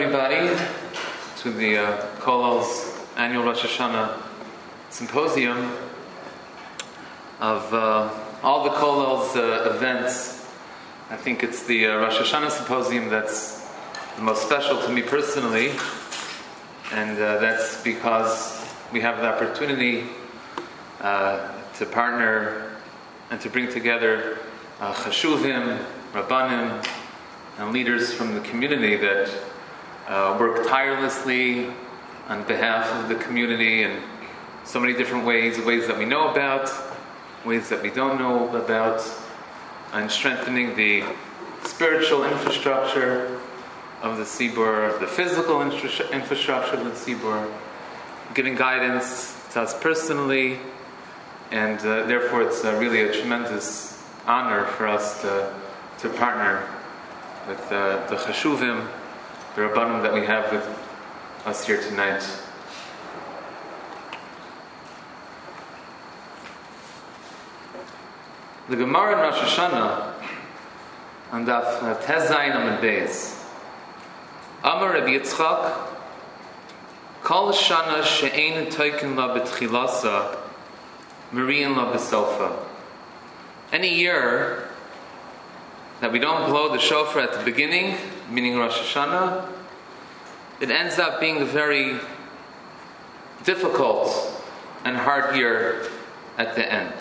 everybody to the Kollel's annual Rosh Hashanah symposium. Of all the Kollel's events, I think it's the Rosh Hashanah symposium that's the most special to me personally, and that's because we have the opportunity to partner and to bring together Chashuvim, Rabbanim, and leaders from the community that work tirelessly on behalf of the community in so many different ways that we know about, ways that we don't know about, and strengthening the spiritual infrastructure of the Tzibur, the physical infrastructure of the Tzibur, giving guidance to us personally, and therefore it's really a tremendous honor for us to partner with the Chashuvim, the Rabbanim that we have with us here tonight. The Gemara in Rosh Hashanah on Daf Tezayin Amud Beis. Amar Rabbi Yitzchak, Kol Shana she'ein toikin la b'tchilasa, Marian la b'sofa. Any year that we don't blow the shofar at the beginning, meaning Rosh Hashanah, it ends up being a very difficult and hard year at the end.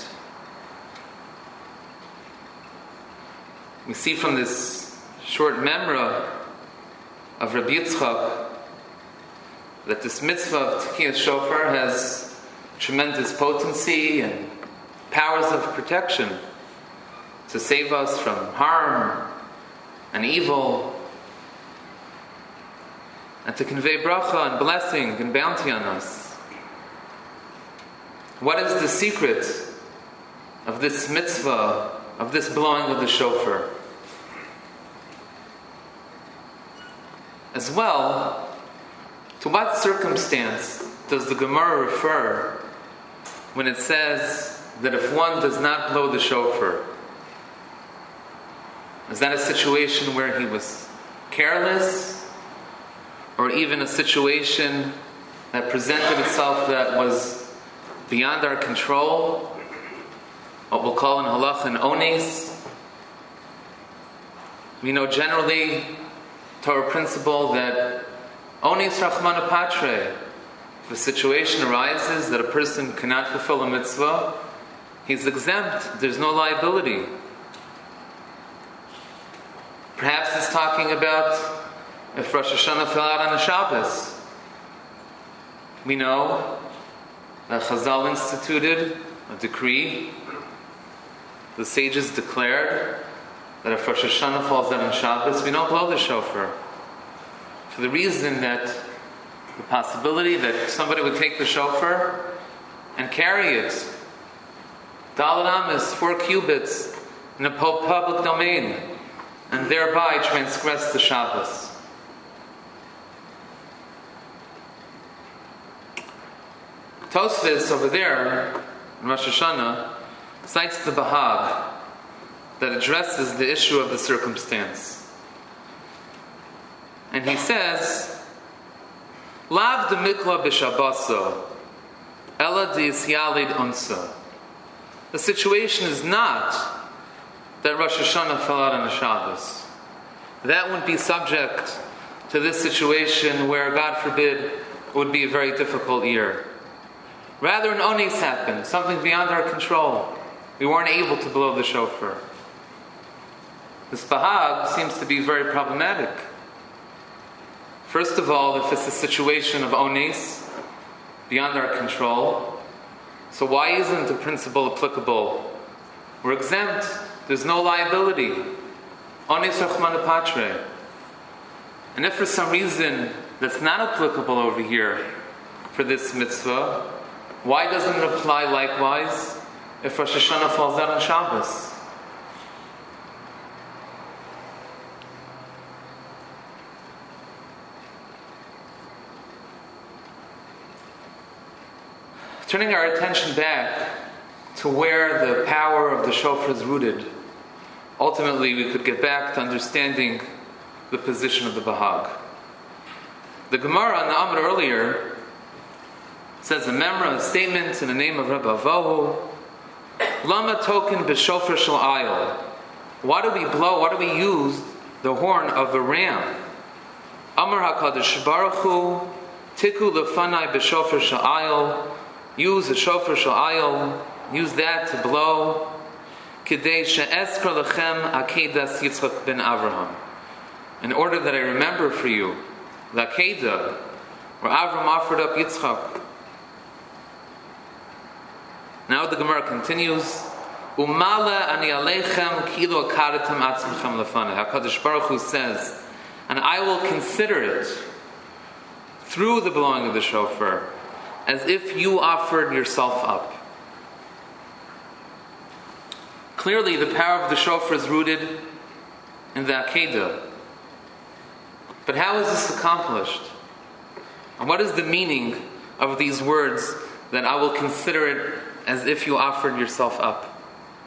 We see from this short memra of Rabbi Yitzchak that this mitzvah of Tekiyas Shofar has tremendous potency and powers of protection to save us from harm and evil, and to convey bracha and blessing and bounty on us. What is the secret of this mitzvah, of this blowing of the shofar? As well, to what circumstance does the Gemara refer when it says that if one does not blow the shofar? Is that a situation where he was careless, or even a situation that presented itself that was beyond our control, what we'll call in halach an ones? We know generally Torah principle that ones rachmana patre, if a situation arises that a person cannot fulfill a mitzvah, he's exempt, there's no liability. Perhaps it's talking about if Rosh Hashanah fell out on a Shabbos. We know that Chazal instituted a decree. The sages declared that if Rosh Hashanah falls out on Shabbos, we don't blow the shofar. For the reason that the possibility that somebody would take the shofar and carry it, Dalet Amos, 4 cubits, in a public domain, and thereby transgress the Shabbos. Tosfos over there in Rosh Hashanah cites the Bahag that addresses the issue of the circumstance. And he says, Lav de mikla b'shabboso, ela de isyalid unsa. The situation is not that Rosh Hashanah fell out on a Shabbos. That wouldn't be subject to this situation where, God forbid, it would be a very difficult year. Rather, an ones happened, something beyond our control. We weren't able to blow the shofar. This Bahag seems to be very problematic. First of all, if it's a situation of ones, beyond our control, so why isn't the principle applicable? We're exempt. There's no liability. Ones rachmana patre. And if for some reason that's not applicable over here for this mitzvah, why doesn't it apply likewise if Rosh Hashanah falls out on Shabbos? Turning our attention back to where the power of the shofar is rooted, ultimately we could get back to understanding the position of the Bahag. The Gemara in the Amud earlier says a memra, a statement in the name of Rabbi Avohu, Lama token b'shofar shel ayil. Why do we blow, why do we use the horn of a ram? Amar HaKadosh Baruch Hu, Tiku lefanai b'shofar shel ayil. Use the shofar shel ayil, use that to blow. Kidei she'eskar lechem akedas Yitzchak ben Avraham. In order that I remember for you the Akedah, where Avram offered up Yitzchak. Now the Gemara continues, Umala ani aleichem kilo akaratem atzmechem lefanei. HaKadosh Baruch Hu says, and I will consider it, through the blowing of the shofar, as if you offered yourself up. Clearly the power of the shofar is rooted in the Akedah. But how is this accomplished? And what is the meaning of these words that I will consider it as if you offered yourself up?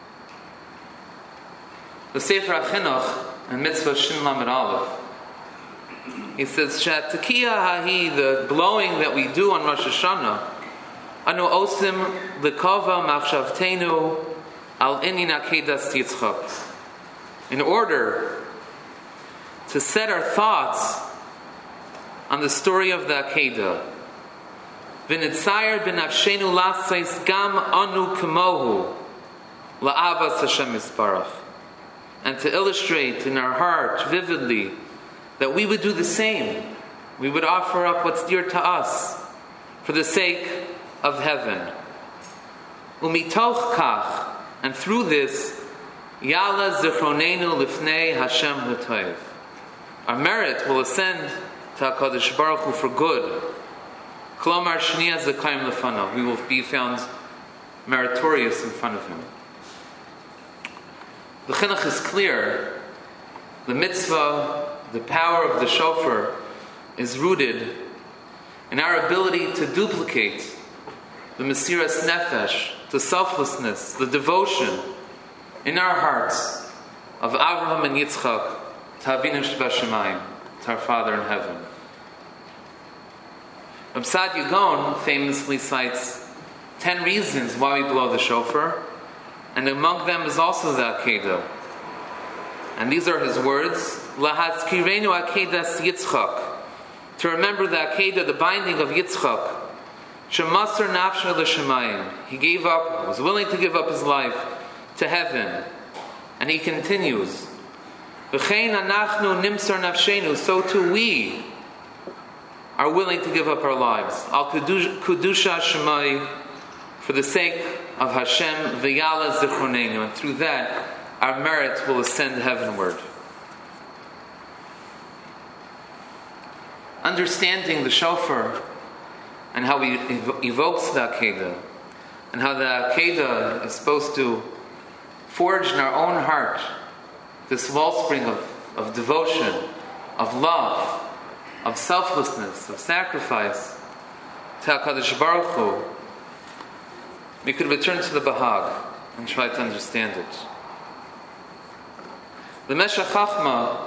The Sefer HaChinuch in Mitzvah Shin Lamed Aleph, he says, Sha'atakiyah hahi, the blowing that we do on Rosh Hashanah, anu osim l'kova machshavtenu al inin akedas Yitzchak. In order to set our thoughts on the story of the Akedah. V'nitzayir b'nafshenu lasais gam anu kemohu la'avas Hashem Yisparach. And to illustrate in our heart vividly that we would do the same. We would offer up what's dear to us for the sake of heaven. Umitoch kach, and through this, Yala zichronenu lifnei Hashem l'toiv. Our merit will ascend to HaKadosh Baruch Hu for good. Klomar shniya zekayim lefanav. We will be found meritorious in front of Him. The chinuch is clear. The mitzvah, the power of the shofar, is rooted in our ability to duplicate the mesiras nefesh, the selflessness, the devotion in our hearts of Avraham and Yitzchak, Avinu Shebashamayim, to our Father in heaven. Reb Saadia Gaon famously cites 10 reasons why we blow the shofar, and among them is also the Akedah. And these are his words, Lahazkirenu Akedas Yitzchak, to remember the Akedah, the binding of Yitzchak, Shemasar Nafshe L'Shamayim. He gave up, was willing to give up his life to heaven. And he continues, V'chein anachnu nimsar nafshenu, so too we are willing to give up our lives. Al Kedusha Shemai, for the sake of Hashem, V'yala zichronenu, and through that, our merit will ascend heavenward. Understanding the shofar and how he evokes the Akedah, and how the Akedah is supposed to forge in our own heart this wellspring of devotion, of love, of selflessness, of sacrifice to HaKadosh Baruch Hu, we could return to the Bahag and try to understand it. The Meshech Chachma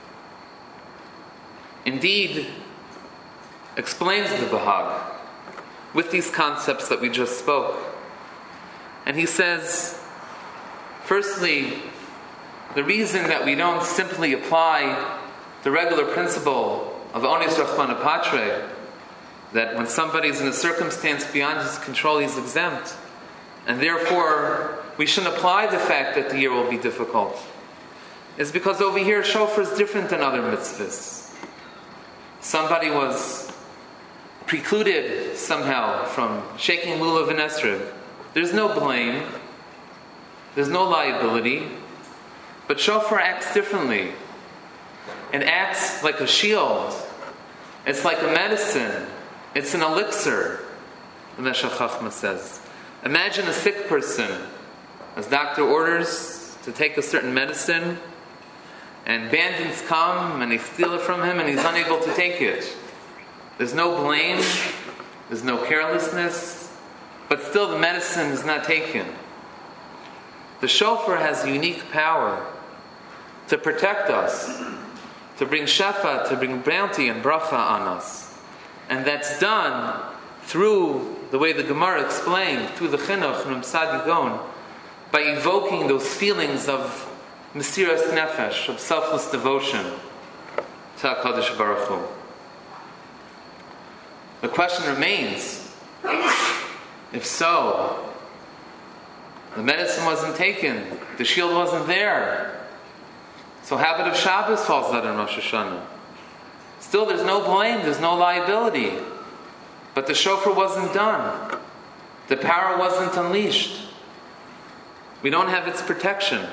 indeed explains the Bahag with these concepts that we just spoke. And he says, firstly, the reason that we don't simply apply the regular principle of Onis Rachmana Patre, that when somebody's in a circumstance beyond his control, he's exempt, and therefore we shouldn't apply the fact that the year will be difficult, is because over here shofar is different than other mitzvahs. Somebody was precluded somehow from shaking lulav and esrog. There's no blame, there's no liability, but shofar acts differently. It acts like a shield. It's like a medicine. It's an elixir, the Meshech Chachma says. Imagine a sick person, as doctor orders to take a certain medicine, and bandits come and they steal it from him and he's unable to take it. There's no blame, there's no carelessness, but still the medicine is not taken. The shofar has unique power to protect us to bring shefa, to bring bounty and bracha on us. And that's done through the way the Gemara explained, through the chinuch and Sadi Gon, by evoking those feelings of mesiras nefesh, of selfless devotion to HaKadosh Baruch Hu. The question remains, if so, the medicine wasn't taken, the shield wasn't there, so habit of Shabbos falls out in Rosh Hashanah. Still, there's no blame, there's no liability. But the shofar wasn't done. The power wasn't unleashed. We don't have its protection.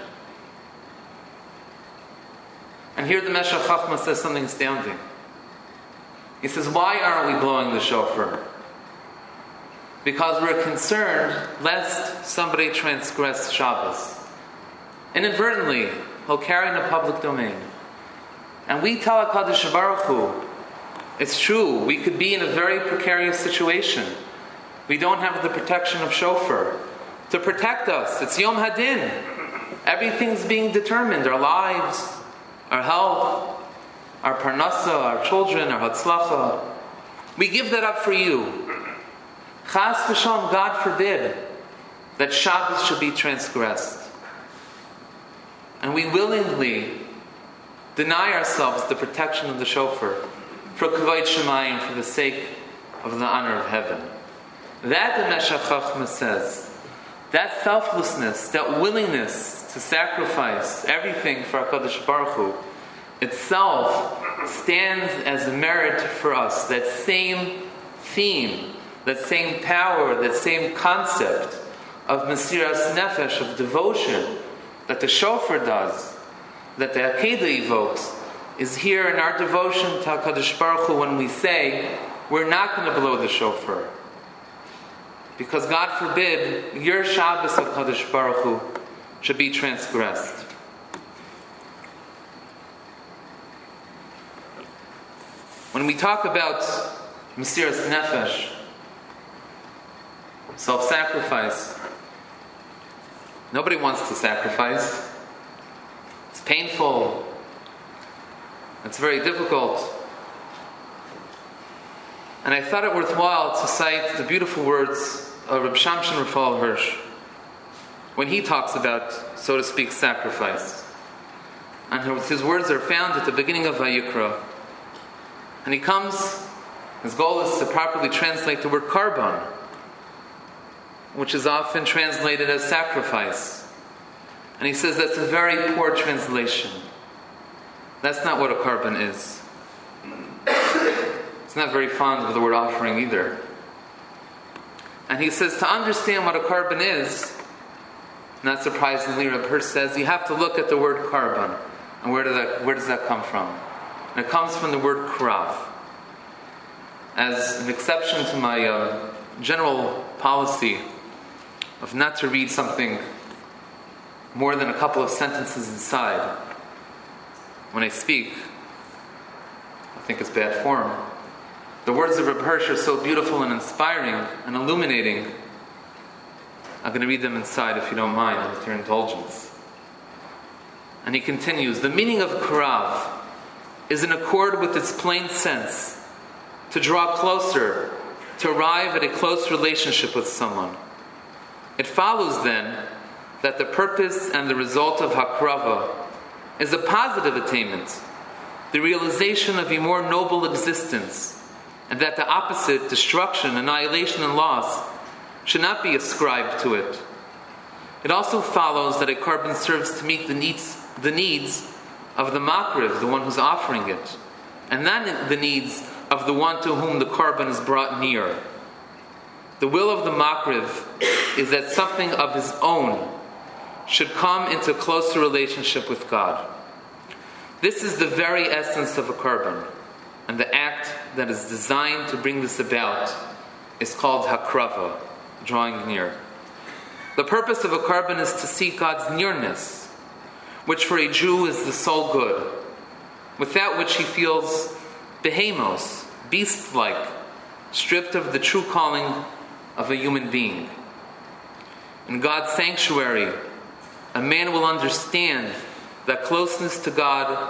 And here the Meshech Chochmah says something astounding. He says, why aren't we blowing the shofar? Because we're concerned lest somebody transgress Shabbos. Inadvertently, he'll carry in the public domain. And we tell HaKadosh Baruch Hu, it's true, we could be in a very precarious situation. We don't have the protection of shofar to protect us. It's Yom Hadin. Everything's being determined. Our lives, our health, our parnasa, our children, our hatzlacha. We give that up for you. Chas v'shalom, God forbid that Shabbos should be transgressed. And we willingly deny ourselves the protection of the shofar for kavod shemayim, for the sake of the honor of heaven. That the Meshech Chochmah says, that selflessness, that willingness to sacrifice everything for HaKadosh Baruch Hu, itself stands as a merit for us. That same theme, that same power, that same concept of mesiras nefesh, of devotion, that the shofar does, that the Akedah evokes, is here in our devotion to HaKadosh Baruch Hu when we say, we're not going to blow the shofar. Because God forbid, your Shabbos of HaKadosh Baruch Hu should be transgressed. When we talk about mesiras nefesh, self-sacrifice, nobody wants to sacrifice. It's painful. It's very difficult. And I thought it worthwhile to cite the beautiful words of Reb Shamshon Raphael Hirsch when he talks about, so to speak, sacrifice. And his words are found at the beginning of Vayikra. And he comes, his goal is to properly translate the word karban, which is often translated as sacrifice. And he says that's a very poor translation. That's not what a karban is. It's not very fond of the word offering either. And he says to understand what a karban is, not surprisingly, Reb Hirsch says, you have to look at the word karban. And where does that come from? And it comes from the word krav. As an exception to my general policy of not to read something more than a couple of sentences inside when I speak, I think it's bad form. The words of Reb Hirsch are so beautiful and inspiring and illuminating. I'm going to read them inside if you don't mind, with your indulgence. And he continues, the meaning of krav is in accord with its plain sense, to draw closer, to arrive at a close relationship with someone. It follows then that the purpose and the result of hakrava is a positive attainment, the realization of a more noble existence, and that the opposite, destruction, annihilation, and loss, should not be ascribed to it. It also follows that a karban serves to meet the needs of the makriv, the one who's offering it, and not the needs of the one to whom the karban is brought near. The will of the makriv is that something of his own should come into closer relationship with God. This is the very essence of a karban, and the act that is designed to bring this about is called hakrava, drawing near. The purpose of a karban is to seek God's nearness, which for a Jew is the sole good, without which he feels behemos, beast-like, stripped of the true calling of a human being. In God's sanctuary, a man will understand that closeness to God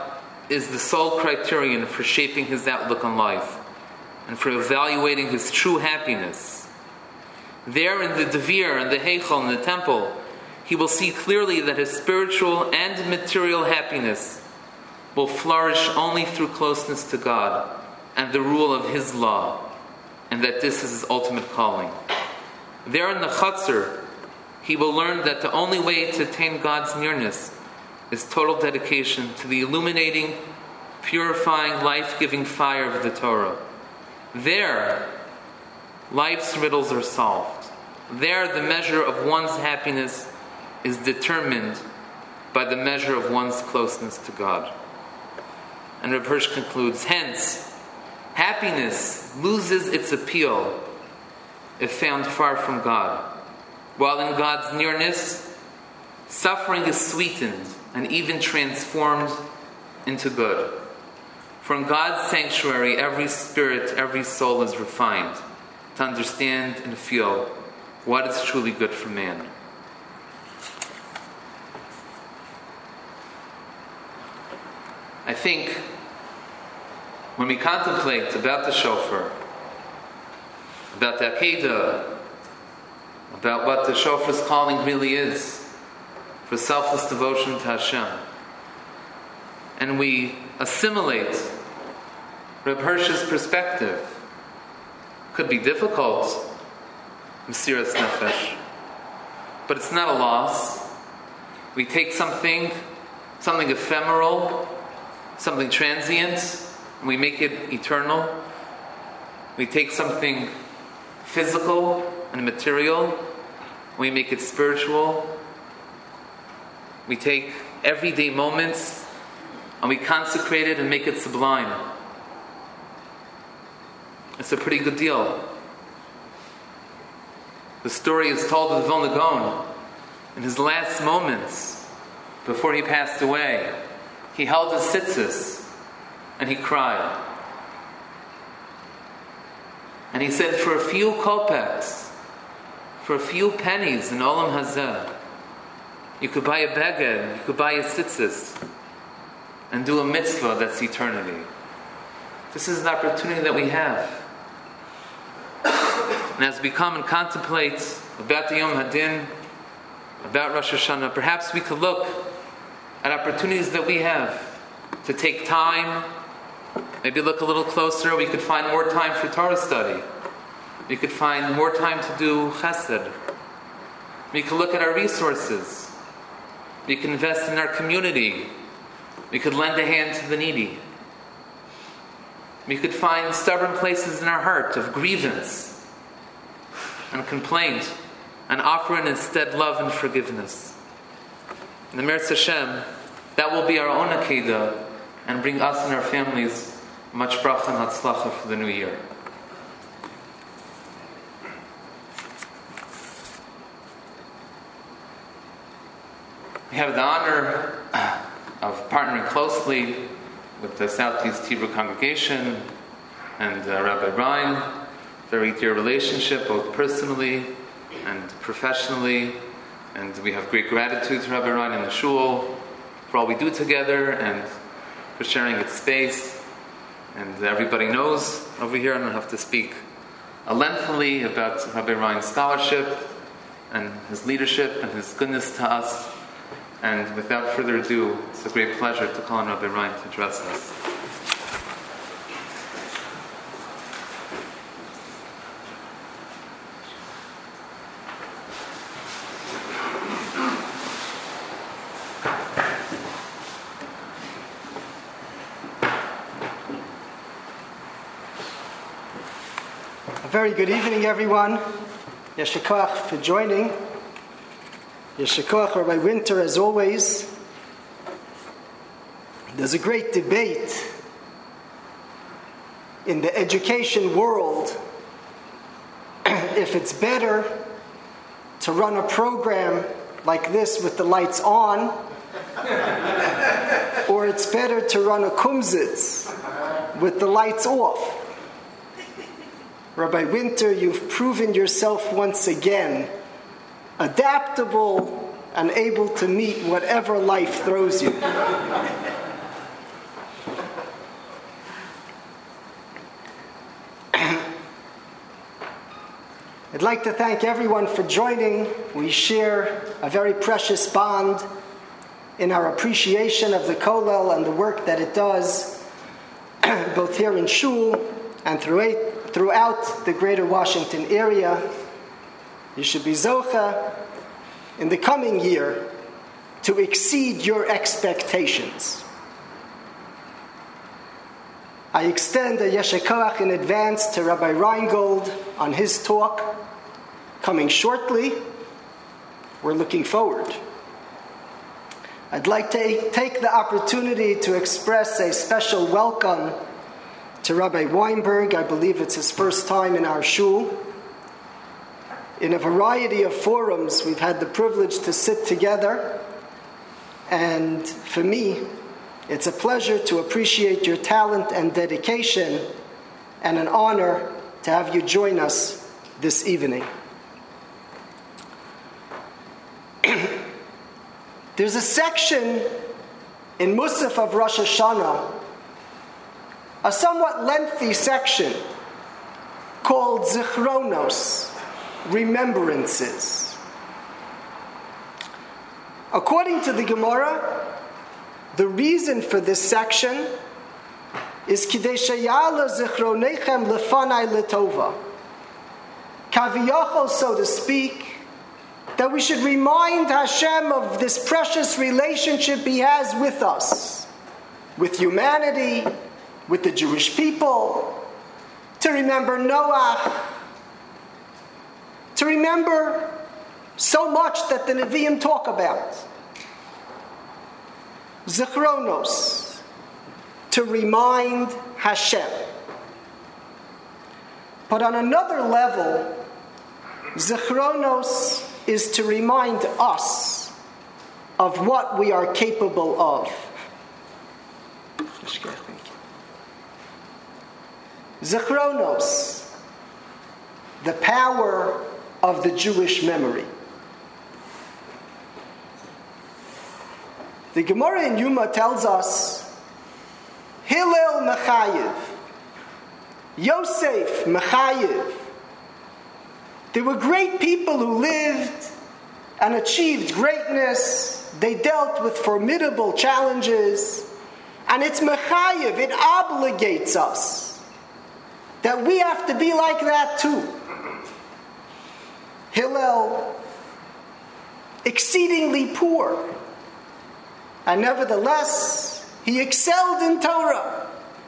is the sole criterion for shaping his outlook on life and for evaluating his true happiness. There in the Devir, in the Heichal, in the temple, he will see clearly that his spiritual and material happiness will flourish only through closeness to God and the rule of his law, and that this is his ultimate calling. There in the Chatzar, he will learn that the only way to attain God's nearness is total dedication to the illuminating, purifying, life-giving fire of the Torah. There, life's riddles are solved. There, the measure of one's happiness is determined by the measure of one's closeness to God. And Reb Hirsch concludes, hence, happiness loses its appeal if found far from God, while in God's nearness, suffering is sweetened and even transformed into good. For in God's sanctuary, every spirit, every soul is refined to understand and feel what is truly good for man. I think when we contemplate about the shofar, about the Akedah, about what the shofar's calling really is, for selfless devotion to Hashem, and we assimilate Reb Hirsch's perspective, could be difficult, Mesiras Nefesh, but it's not a loss. We take something ephemeral, something transient, and we make it eternal. We take something physical and material, we make it spiritual. We take everyday moments and we consecrate it and make it sublime. It's a pretty good deal. The story is told of Vilna Gaon. In his last moments, before he passed away, he held his tzitzis and he cried. And he said, for a few kopecks, for a few pennies in Olam Hazeh, you could buy a beged, you could buy a tzitzis, and do a mitzvah that's eternity. This is an opportunity that we have. And as we come and contemplate about the Yom Hadin, about Rosh Hashanah, perhaps we could look at opportunities that we have to take time, maybe look a little closer. We could find more time for Torah study. We could find more time to do chesed. We could look at our resources. We could invest in our community. We could lend a hand to the needy. We could find stubborn places in our heart of grievance and complaint and offer in instead love and forgiveness. In the Meretz Hashem, that will be our own Akedah and bring us and our families much bracha and hatzlacha for the new year. We have the honor of partnering closely with the Southeast Hebrew Congregation and Rabbi Ryan. Very dear relationship, both personally and professionally. And we have great gratitude to Rabbi Ryan and the Shul for all we do together and for sharing its space. And everybody knows over here, I don't have to speak lengthily about Rabbi Ryan's scholarship and his leadership and his goodness to us. And without further ado, it's a great pleasure to call on Rabbi Ryan to address us. A very good evening, everyone. Yeshar Koach for joining. Yeshar Koach, Rabbi Winter, as always. There's a great debate in the education world if it's better to run a program like this with the lights on, or it's better to run a kumsitz with the lights off. Rabbi Winter, you've proven yourself once again adaptable and able to meet whatever life throws you. I'd like to thank everyone for joining. We share a very precious bond in our appreciation of the Kollel and the work that it does, both here in Shul and throughout the greater Washington area. You should be zocha in the coming year to exceed your expectations. I extend a yesher koach in advance to Rabbi Reingold on his talk coming shortly. We're looking forward. I'd like to take the opportunity to express a special welcome to Rabbi Weinberg. I believe it's his first time in our shul. In a variety of forums, we've had the privilege to sit together, and for me, it's a pleasure to appreciate your talent and dedication, and an honor to have you join us this evening. There's a section in Musaf of Rosh Hashanah, a somewhat lengthy section called Zichronos, Remembrances. According to the Gemara, the reason for this section is Kidei sheyala zichronechem lefanai letova. Kaviyachol, so to speak, that we should remind Hashem of this precious relationship He has with us, with humanity, with the Jewish people, to remember Noah, to remember so much that the Nevi'im talk about. Zichronos, to remind Hashem. But on another level, Zichronos is to remind us of what we are capable of. Zichronos, the power of the Jewish memory. The Gemara in Yuma tells us, Hillel Mechayev, Yosef Mechayev. There were great people who lived and achieved greatness. They dealt with formidable challenges. And it's Mechayev, it obligates us that we have to be like that too. Hillel, exceedingly poor, and nevertheless, he excelled in Torah.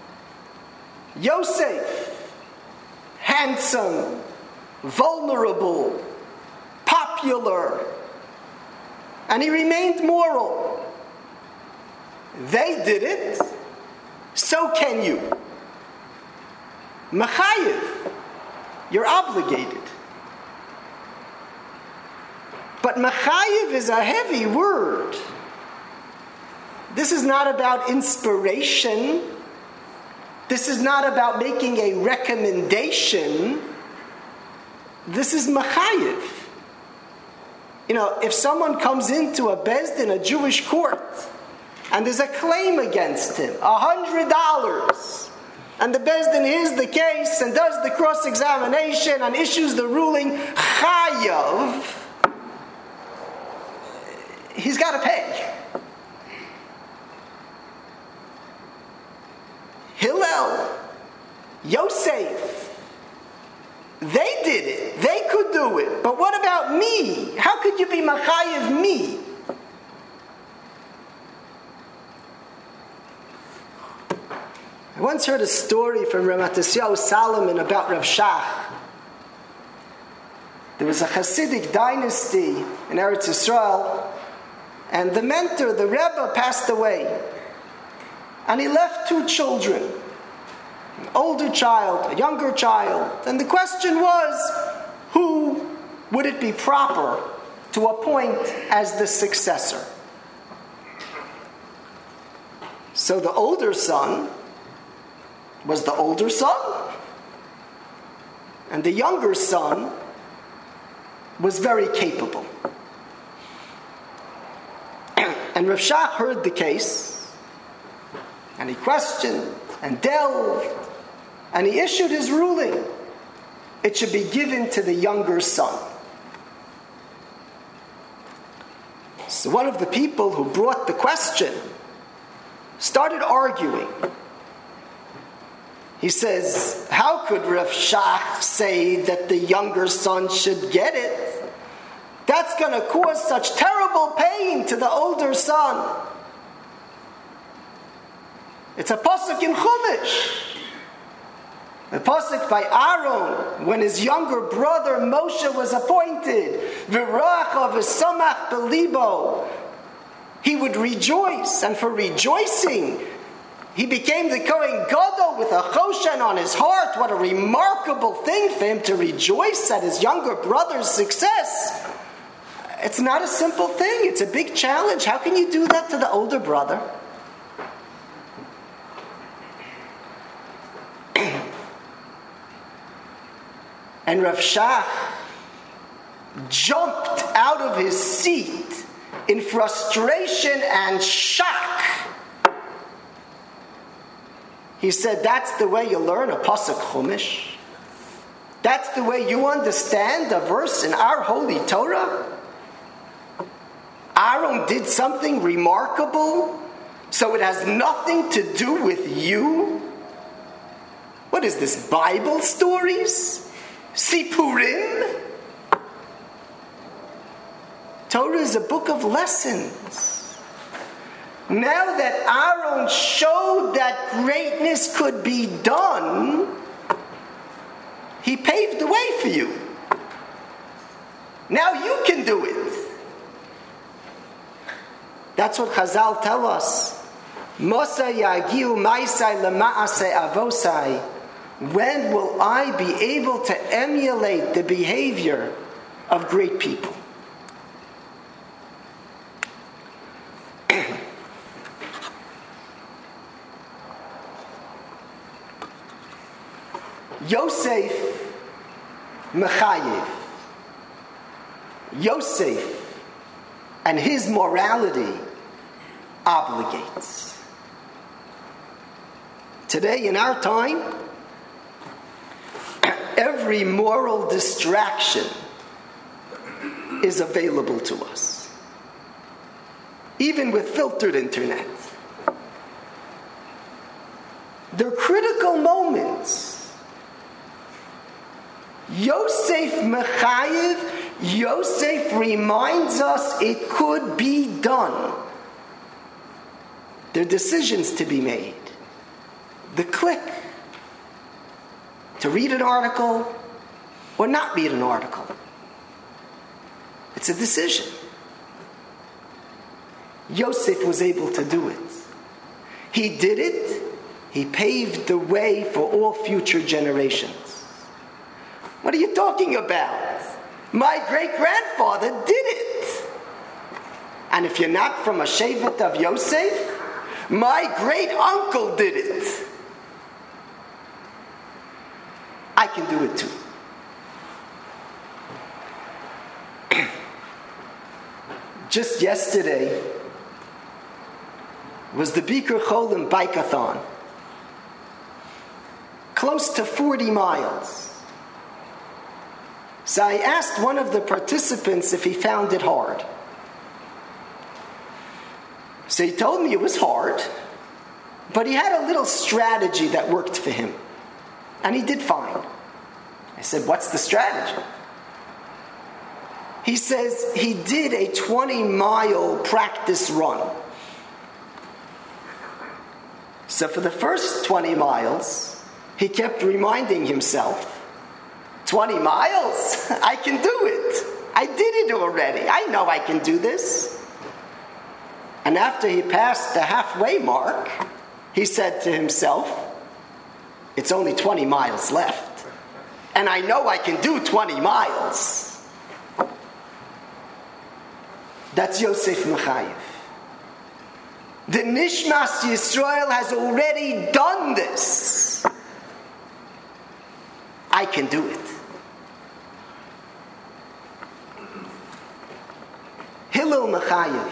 Yosef, handsome, vulnerable, popular, and he remained moral. They did it, so can you. Mechayev, you're obligated. But Mechayev is a heavy word. This is not about inspiration. This is not about making a recommendation. This is Mechayev. You know, if someone comes into a Bezdin, a Jewish court, and there's a claim against him, $100, and the Bezdin hears the case and does the cross-examination and issues the ruling, Chayav, he's got to pay. Hillel, Yosef, they did it. They could do it. But what about me? How could you be Mechayev me? I once heard a story from Rav Matisyahu Salomon about Rav Shach. There was a Hasidic dynasty in Eretz Yisrael, and the mentor, the Rebbe, passed away. And he left 2 children, an older child, a younger child. And the question was, who would it be proper to appoint as the successor? So the older son was the older son, and the younger son was very capable. And Rav Shach heard the case, and he questioned and delved, and he issued his ruling. it should be given to the younger son. So one of the people who brought the question started arguing. He says, how could Rav Shach say that the younger son should get it? That's going to cause such terrible pain to the older son. It's a pasuk in Chumash. The pasuk by Aaron, when his younger brother Moshe was appointed, v'ra'achav v'samach belibo, he would rejoice, and for rejoicing, he became the Kohen Gadol with a choshen on his heart. What a remarkable thing for him to rejoice at his younger brother's success. It's not a simple thing. It's a big challenge. How can you do that to the older brother? And Rav Shach jumped out of his seat in frustration and shock. He said, that's the way you learn a pasuk Chumash? That's the way you understand a verse in our holy Torah? Aaron did something remarkable, so it has nothing to do with you? What is this, Bible stories? Sipurim? Torah is a book of lessons. Now that Aaron showed that greatness could be done, he paved the way for you. Now you can do it. That's what Chazal tell us. Mosa yagiu maisai lema'asei avosai. When will I be able to emulate the behavior of great people? Yosef Mechayev. Yosef and his morality obligates. Today in our time, every moral distraction is available to us, even with filtered internet. They're critical moments. Yosef Mechayev, Yosef reminds us it could be done. There are decisions to be made. The click to read an article or not read an article. It's a decision. Yosef was able to do it. He did it. He paved the way for all future generations. What are you talking about? My great-grandfather did it. And if you're not from a shevet of Yosef, my great-uncle did it. I can do it too. Just yesterday was the Bikur Cholim Bike-a-thon. Close to 40 miles. So I asked one of the participants if he found it hard. So he told me it was hard, but he had a little strategy that worked for him. And he did fine. I said, what's the strategy? He says he did a 20-mile practice run. So for the first 20 miles, he kept reminding himself, 20 miles? I can do it. I did it already. I know I can do this. And after he passed the halfway mark, he said to himself, it's only 20 miles left. And I know I can do 20 miles. That's Yosef Mechayev. The Nishmas Yisrael has already done this. I can do it. Hillel Mechayev.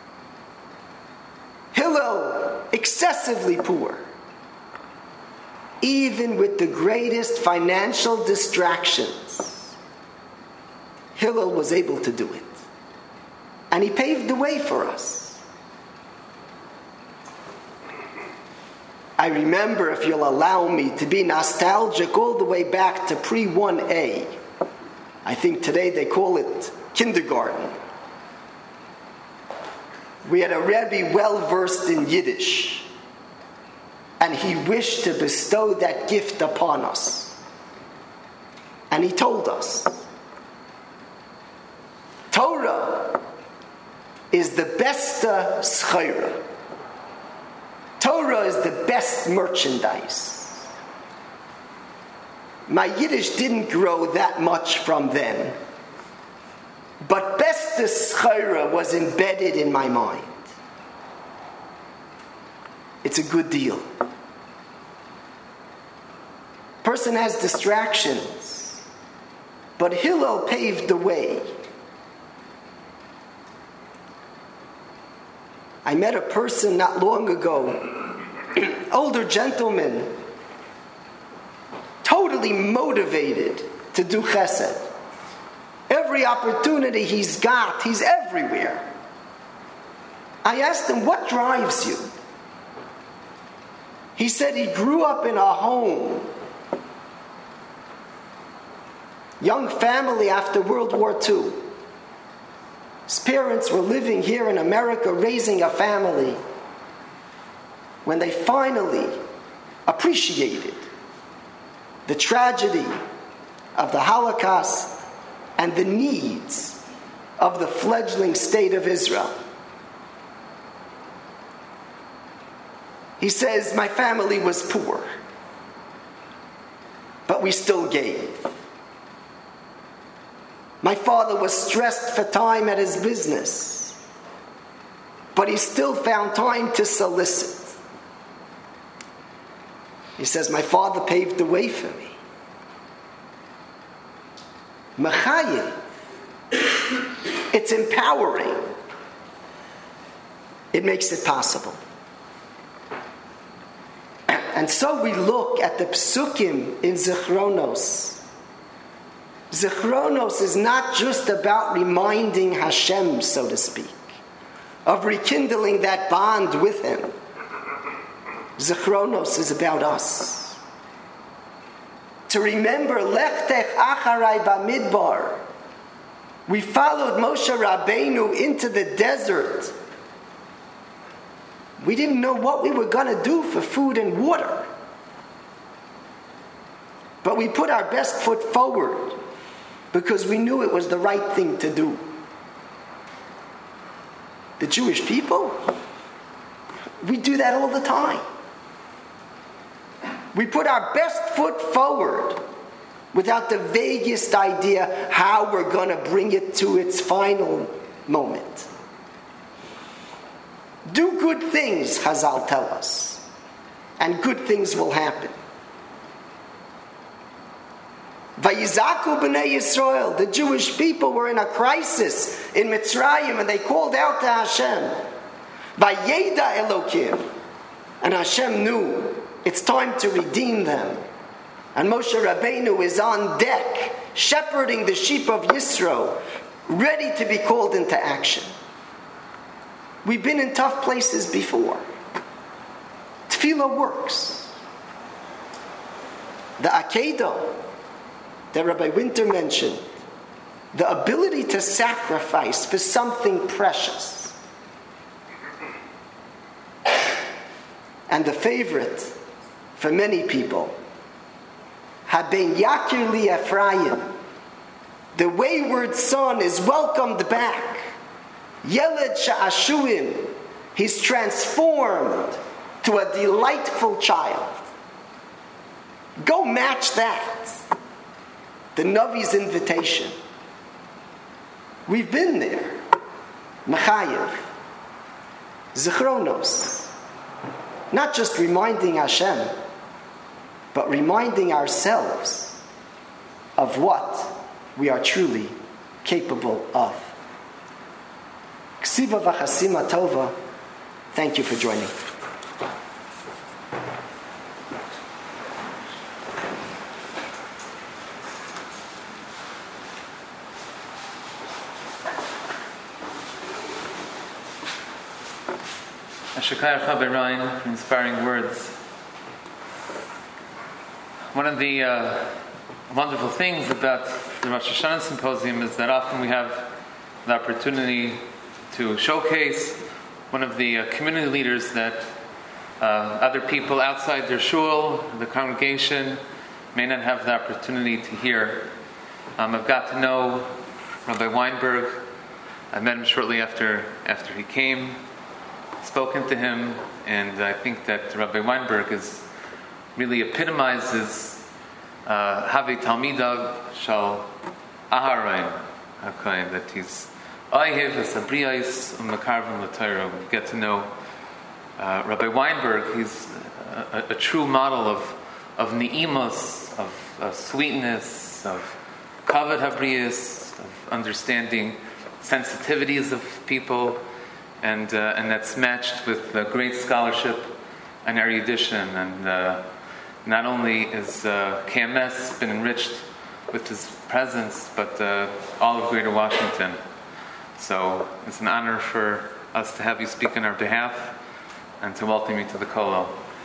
Hillel, excessively poor. even with the greatest financial distractions, Hillel was able to do it. And he paved the way for us. I remember, if you'll allow me, to be nostalgic all the way back to pre-1A. I think today they call it kindergarten. We had a Rebbe well-versed in Yiddish, and he wished to bestow that gift upon us. And he told us, Torah is the best schayra. Torah is the best merchandise. My Yiddish didn't grow that much from then, but best schayra was embedded in my mind. It's a good deal. Person has distractions, but Hillel paved the way. I met a person not long ago, older gentleman, totally motivated to do chesed. Every opportunity he's got, he's everywhere. I asked him, what drives you? He said he grew up in a home, young family after World War II. His parents were living here in America, raising a family. When they finally appreciated the tragedy of the Holocaust and the needs of the fledgling state of Israel, he says, my family was poor, but we still gave. My father was stressed for time at his business, but he still found time to solicit. He says, my father paved the way for me. Mechayev. It's empowering. It makes it possible. And so we look at the psukim in Zichronos. Zichronos is not just about reminding Hashem, so to speak, of rekindling that bond with Him. Zichronos is about us. To remember, Lechtech Acharai Bamidbar. We followed Moshe Rabbeinu into the desert. We didn't know what we were going to do for food and water. But we put our best foot forward because we knew it was the right thing to do. The Jewish people, we do that all the time. We put our best foot forward without the vaguest idea how we're going to bring it to its final moment. Do good things, Chazal tell us, and good things will happen. Vayizaku b'nei Yisrael, the Jewish people were in a crisis in Mitzrayim, and they called out to Hashem. Vayeda Elokim, and Hashem knew it's time to redeem them. And Moshe Rabbeinu is on deck, shepherding the sheep of Yisro, ready to be called into action. We've been in tough places before. Tefillah works. The Akedah that Rabbi Winter mentioned, the ability to sacrifice for something precious. And the favorite for many people, Haben Yakir li Ephraim, the wayward son is welcomed back. Yeled Sha'ashuim, he's transformed to a delightful child. Go match that. The Navi's invitation. We've been there. Mechayev. Zichronos. Not just reminding Hashem, but reminding ourselves of what we are truly capable of. Ksiva v'chasima tova. Thank you for joining. Shekayach Haberein, inspiring words. One of the wonderful things about the Rosh Hashanah Symposium is that often we have the opportunity to showcase one of the community leaders that other people outside their shul, the congregation, may not have the opportunity to hear. I've got to know Rabbi Weinberg. I met him shortly after he came, spoken to him, and I think that Rabbi Weinberg really epitomizes Havi Talmidav Shal Aharon HaKohen, that he's Oyev Esabriyais Umakarvim L'Torah. We get to know Rabbi Weinberg. He's a true model of ne'imos, of sweetness, of kavod habriyas, of understanding sensitivities of people, and that's matched with great scholarship and erudition. And not only is KMS been enriched with his presence, but all of Greater Washington. So it's an honor for us to have you speak on our behalf and to welcome you to the Kollel.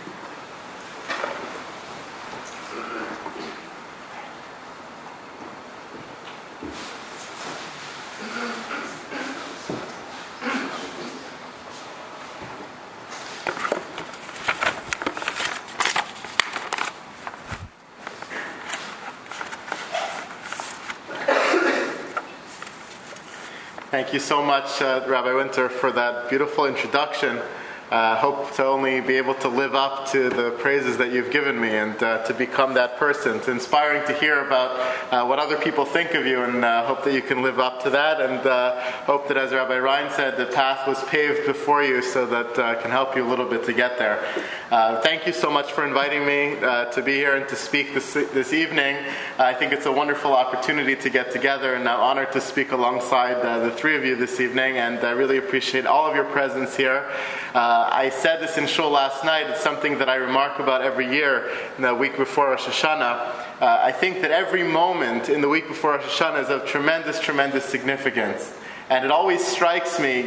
Thank you so much, Rabbi Winter, for that beautiful introduction. Hope to only be able to live up to the praises that you've given me and to become that person. It's inspiring to hear about what other people think of you, and hope that you can live up to that, and hope that, as Rabbi Ryan said, the path was paved before you so that I can help you a little bit to get there. Thank you so much for inviting me to be here and to speak this evening. I think it's a wonderful opportunity to get together, and I'm honored to speak alongside the three of you this evening, and I really appreciate all of your presence here. I said this in shul last night. It's something that I remark about every year in the week before Rosh Hashanah. I think that every moment in the week before Rosh Hashanah is of tremendous, tremendous significance. And it always strikes me,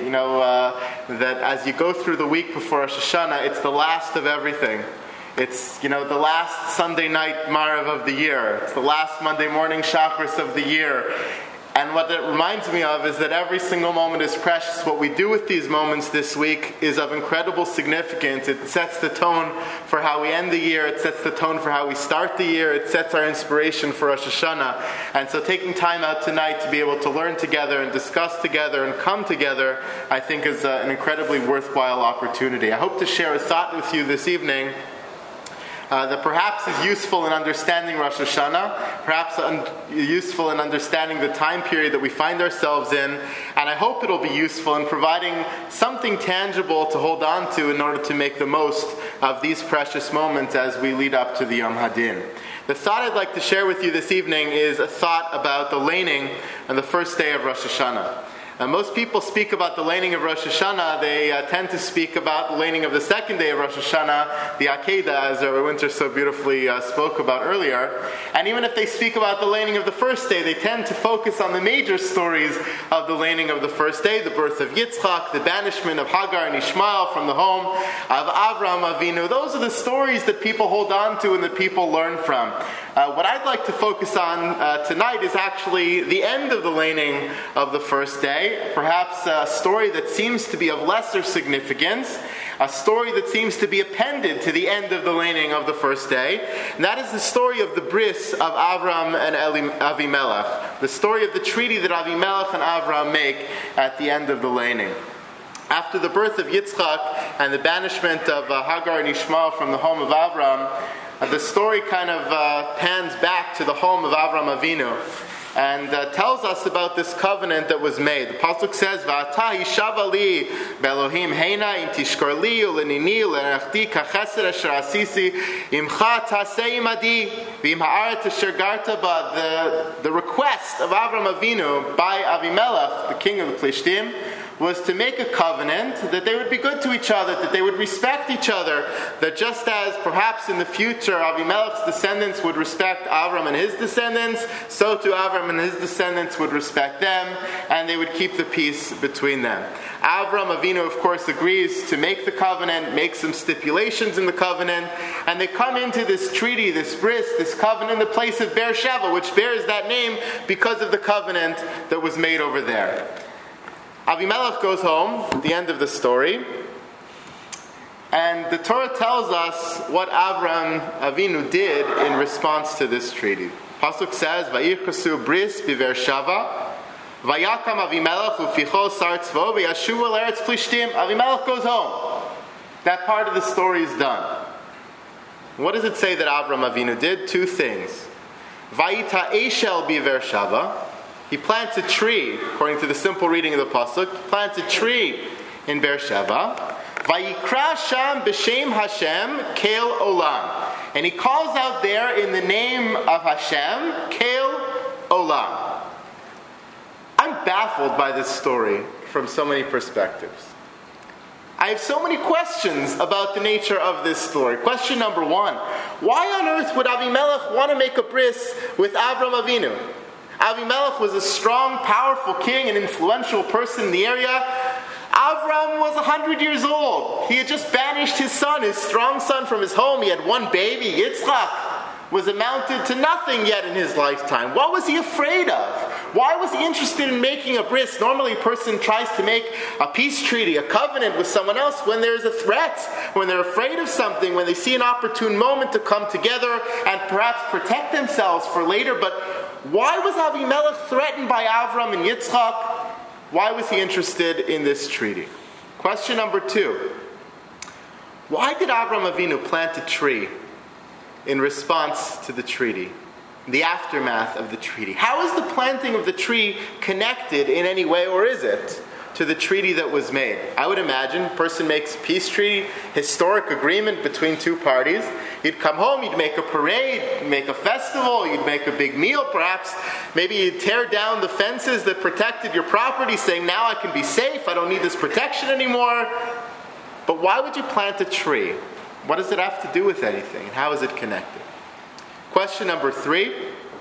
that as you go through the week before Rosh Hashanah, it's the last of everything. It's, the last Sunday night Marav of the year. It's the last Monday morning Shachris of the year. And what it reminds me of is that every single moment is precious. What we do with these moments this week is of incredible significance. It sets the tone for how we end the year. It sets the tone for how we start the year. It sets our inspiration for Rosh Hashanah. And so taking time out tonight to be able to learn together and discuss together and come together, I think is an incredibly worthwhile opportunity. I hope to share a thought with you this evening that perhaps is useful in understanding Rosh Hashanah, perhaps useful in understanding the time period that we find ourselves in, and I hope it'll be useful in providing something tangible to hold on to in order to make the most of these precious moments as we lead up to the Yom Hadin. The thought I'd like to share with you this evening is a thought about the laning on the first day of Rosh Hashanah. Most people speak about the laning of Rosh Hashanah. They tend to speak about the laning of the second day of Rosh Hashanah, the Akedah, as Rabbi Winter so beautifully spoke about earlier. And even if they speak about the laning of the first day, they tend to focus on the major stories of the laning of the first day, the birth of Yitzchak, the banishment of Hagar and Ishmael from the home of Avram Avinu. Those are the stories that people hold on to and that people learn from. What I'd like to focus on tonight is actually the end of the laning of the first day, perhaps a story that seems to be of lesser significance, a story that seems to be appended to the end of the laning of the first day, and that is the story of the bris of Avram and Avimelech, the story of the treaty that Avimelech and Avram make at the end of the laning. After the birth of Yitzchak and the banishment of Hagar and Ishmael from the home of Avram, the story kind of pans back to the home of Avram Avinu and tells us about this covenant that was made. The pasuk says, "Va'ata hishava li be'Elohim heina im tishkor li ulenini ulenachti kachesed asher asisi imcha tasei imadi v'im ha'aretz asher garta ba." The request of Avram Avinu by Avimelech, the king of the Plishtim, was to make a covenant that they would be good to each other, that they would respect each other, that just as perhaps in the future Avimelech's descendants would respect Avram and his descendants, so too Avram and his descendants would respect them, and they would keep the peace between them. Avram Avinu, of course, agrees to make the covenant, make some stipulations in the covenant, and they come into this treaty, this bris, this covenant, the place of Beersheba, which bears that name because of the covenant that was made over there. Avimelech goes home at the end of the story, and the Torah tells us what Avram Avinu did in response to this treaty. Pasuk says, "Vayichasu bris b'Beersheva." Vayakam Avimelech uficho sar tzvo v'yashuv el eretz Plishtim. Avimelech goes home. That part of the story is done. What does it say that Avram Avinu did? Two things. Vayita eshel b'Beersheva. He plants a tree, according to the simple reading of the pasuk. He plants a tree in Beersheba. Vayikra sham b'shem Hashem kel olam. And he calls out there in the name of Hashem, kel olam. I'm baffled by this story from so many perspectives. I have so many questions about the nature of this story. Question number one, why on earth would Avimelech want to make a bris with Avram Avinu? Avimelech was a strong, powerful king, an influential person in the area. Avram was 100 years old. He had just banished his son, his strong son, from his home. He had one baby. Yitzchak was amounted to nothing yet in his lifetime. What was he afraid of? Why was he interested in making a bris? Normally a person tries to make a peace treaty, a covenant with someone else when there's a threat, when they're afraid of something, when they see an opportune moment to come together and perhaps protect themselves for later. But why was Avimelech threatened by Avram and Yitzchak? Why was he interested in this treaty? Question number two. Why did Avram Avinu plant a tree in response to the treaty, the aftermath of the treaty? How is the planting of the tree connected in any way, or is it, to the treaty that was made? I would imagine a person makes a peace treaty, historic agreement between two parties. You'd come home, you'd make a parade, you'd make a festival, you'd make a big meal perhaps. Maybe you'd tear down the fences that protected your property, saying, now I can be safe, I don't need this protection anymore. But why would you plant a tree? What does it have to do with anything? And how is it connected? Question number three.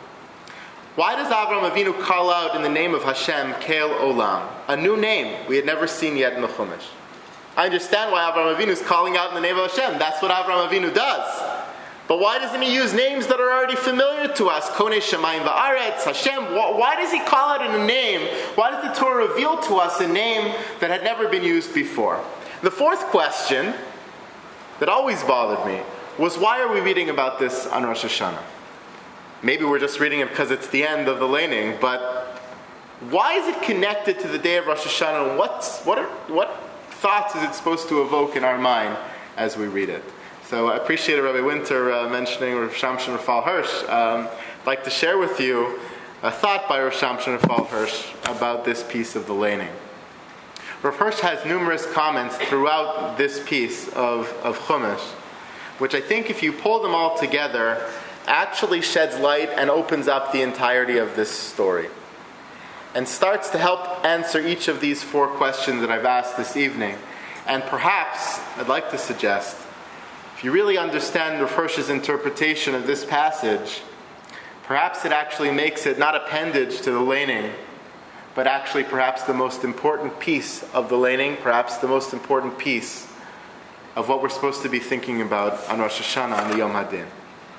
Why does Avram Avinu call out in the name of Hashem, Kel Olam? A new name we had never seen yet in the Chumash. I understand why Avram Avinu is calling out in the name of Hashem. That's what Avram Avinu does. But why doesn't he use names that are already familiar to us? Konei Shamayim Va'aretz, Hashem. Why does he call out in a name? Why does the Torah reveal to us a name that had never been used before? The fourth question that always bothered me was, why are we reading about this on Rosh Hashanah? Maybe we're just reading it because it's the end of the Leining, but why is it connected to the day of Rosh Hashanah? What thoughts is it supposed to evoke in our mind as we read it? So I appreciate Rabbi Winter mentioning Rav Shamshon Raphael Hirsch. I'd like to share with you a thought by Rav Shamshon Raphael Hirsch about this piece of the Leining. Rav Hirsch has numerous comments throughout this piece of Chumash, which I think if you pull them all together, actually sheds light and opens up the entirety of this story, and starts to help answer each of these four questions that I've asked this evening. And perhaps, I'd like to suggest, if you really understand Rav Hirsch's interpretation of this passage, perhaps it actually makes it not appendage to the Leining, but actually perhaps the most important piece of the Leining, perhaps the most important piece of what we're supposed to be thinking about on Rosh Hashanah, on the Yom HaDin.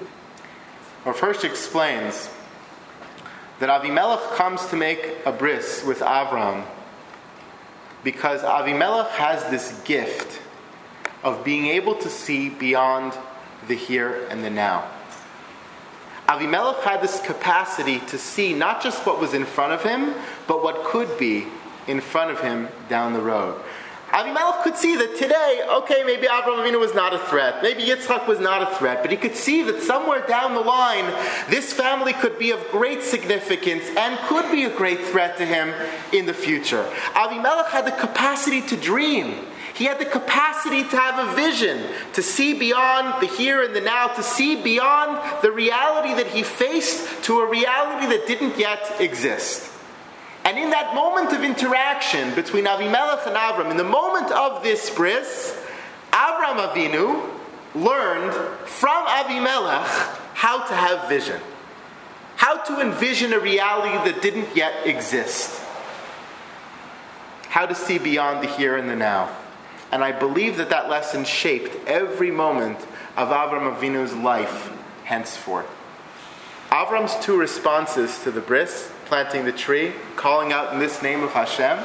Rav Hirsch explains that Avimelech comes to make a bris with Avram because Avimelech has this gift of being able to see beyond the here and the now. Avimelech had this capacity to see not just what was in front of him, but what could be in front of him down the road. Avimelech could see that today, okay, maybe Avram Avinu was not a threat, maybe Yitzchak was not a threat, but he could see that somewhere down the line, this family could be of great significance and could be a great threat to him in the future. Avimelech had the capacity to dream. He had the capacity to have a vision, to see beyond the here and the now, to see beyond the reality that he faced to a reality that didn't yet exist. And in that moment of interaction between Avimelech and Avram, in the moment of this bris, Avram Avinu learned from Avimelech how to have vision, how to envision a reality that didn't yet exist. how to see beyond the here and the now. And I believe that that lesson shaped every moment of Avram Avinu's life henceforth. Avram's two responses to the bris, planting the tree, calling out in this name of Hashem,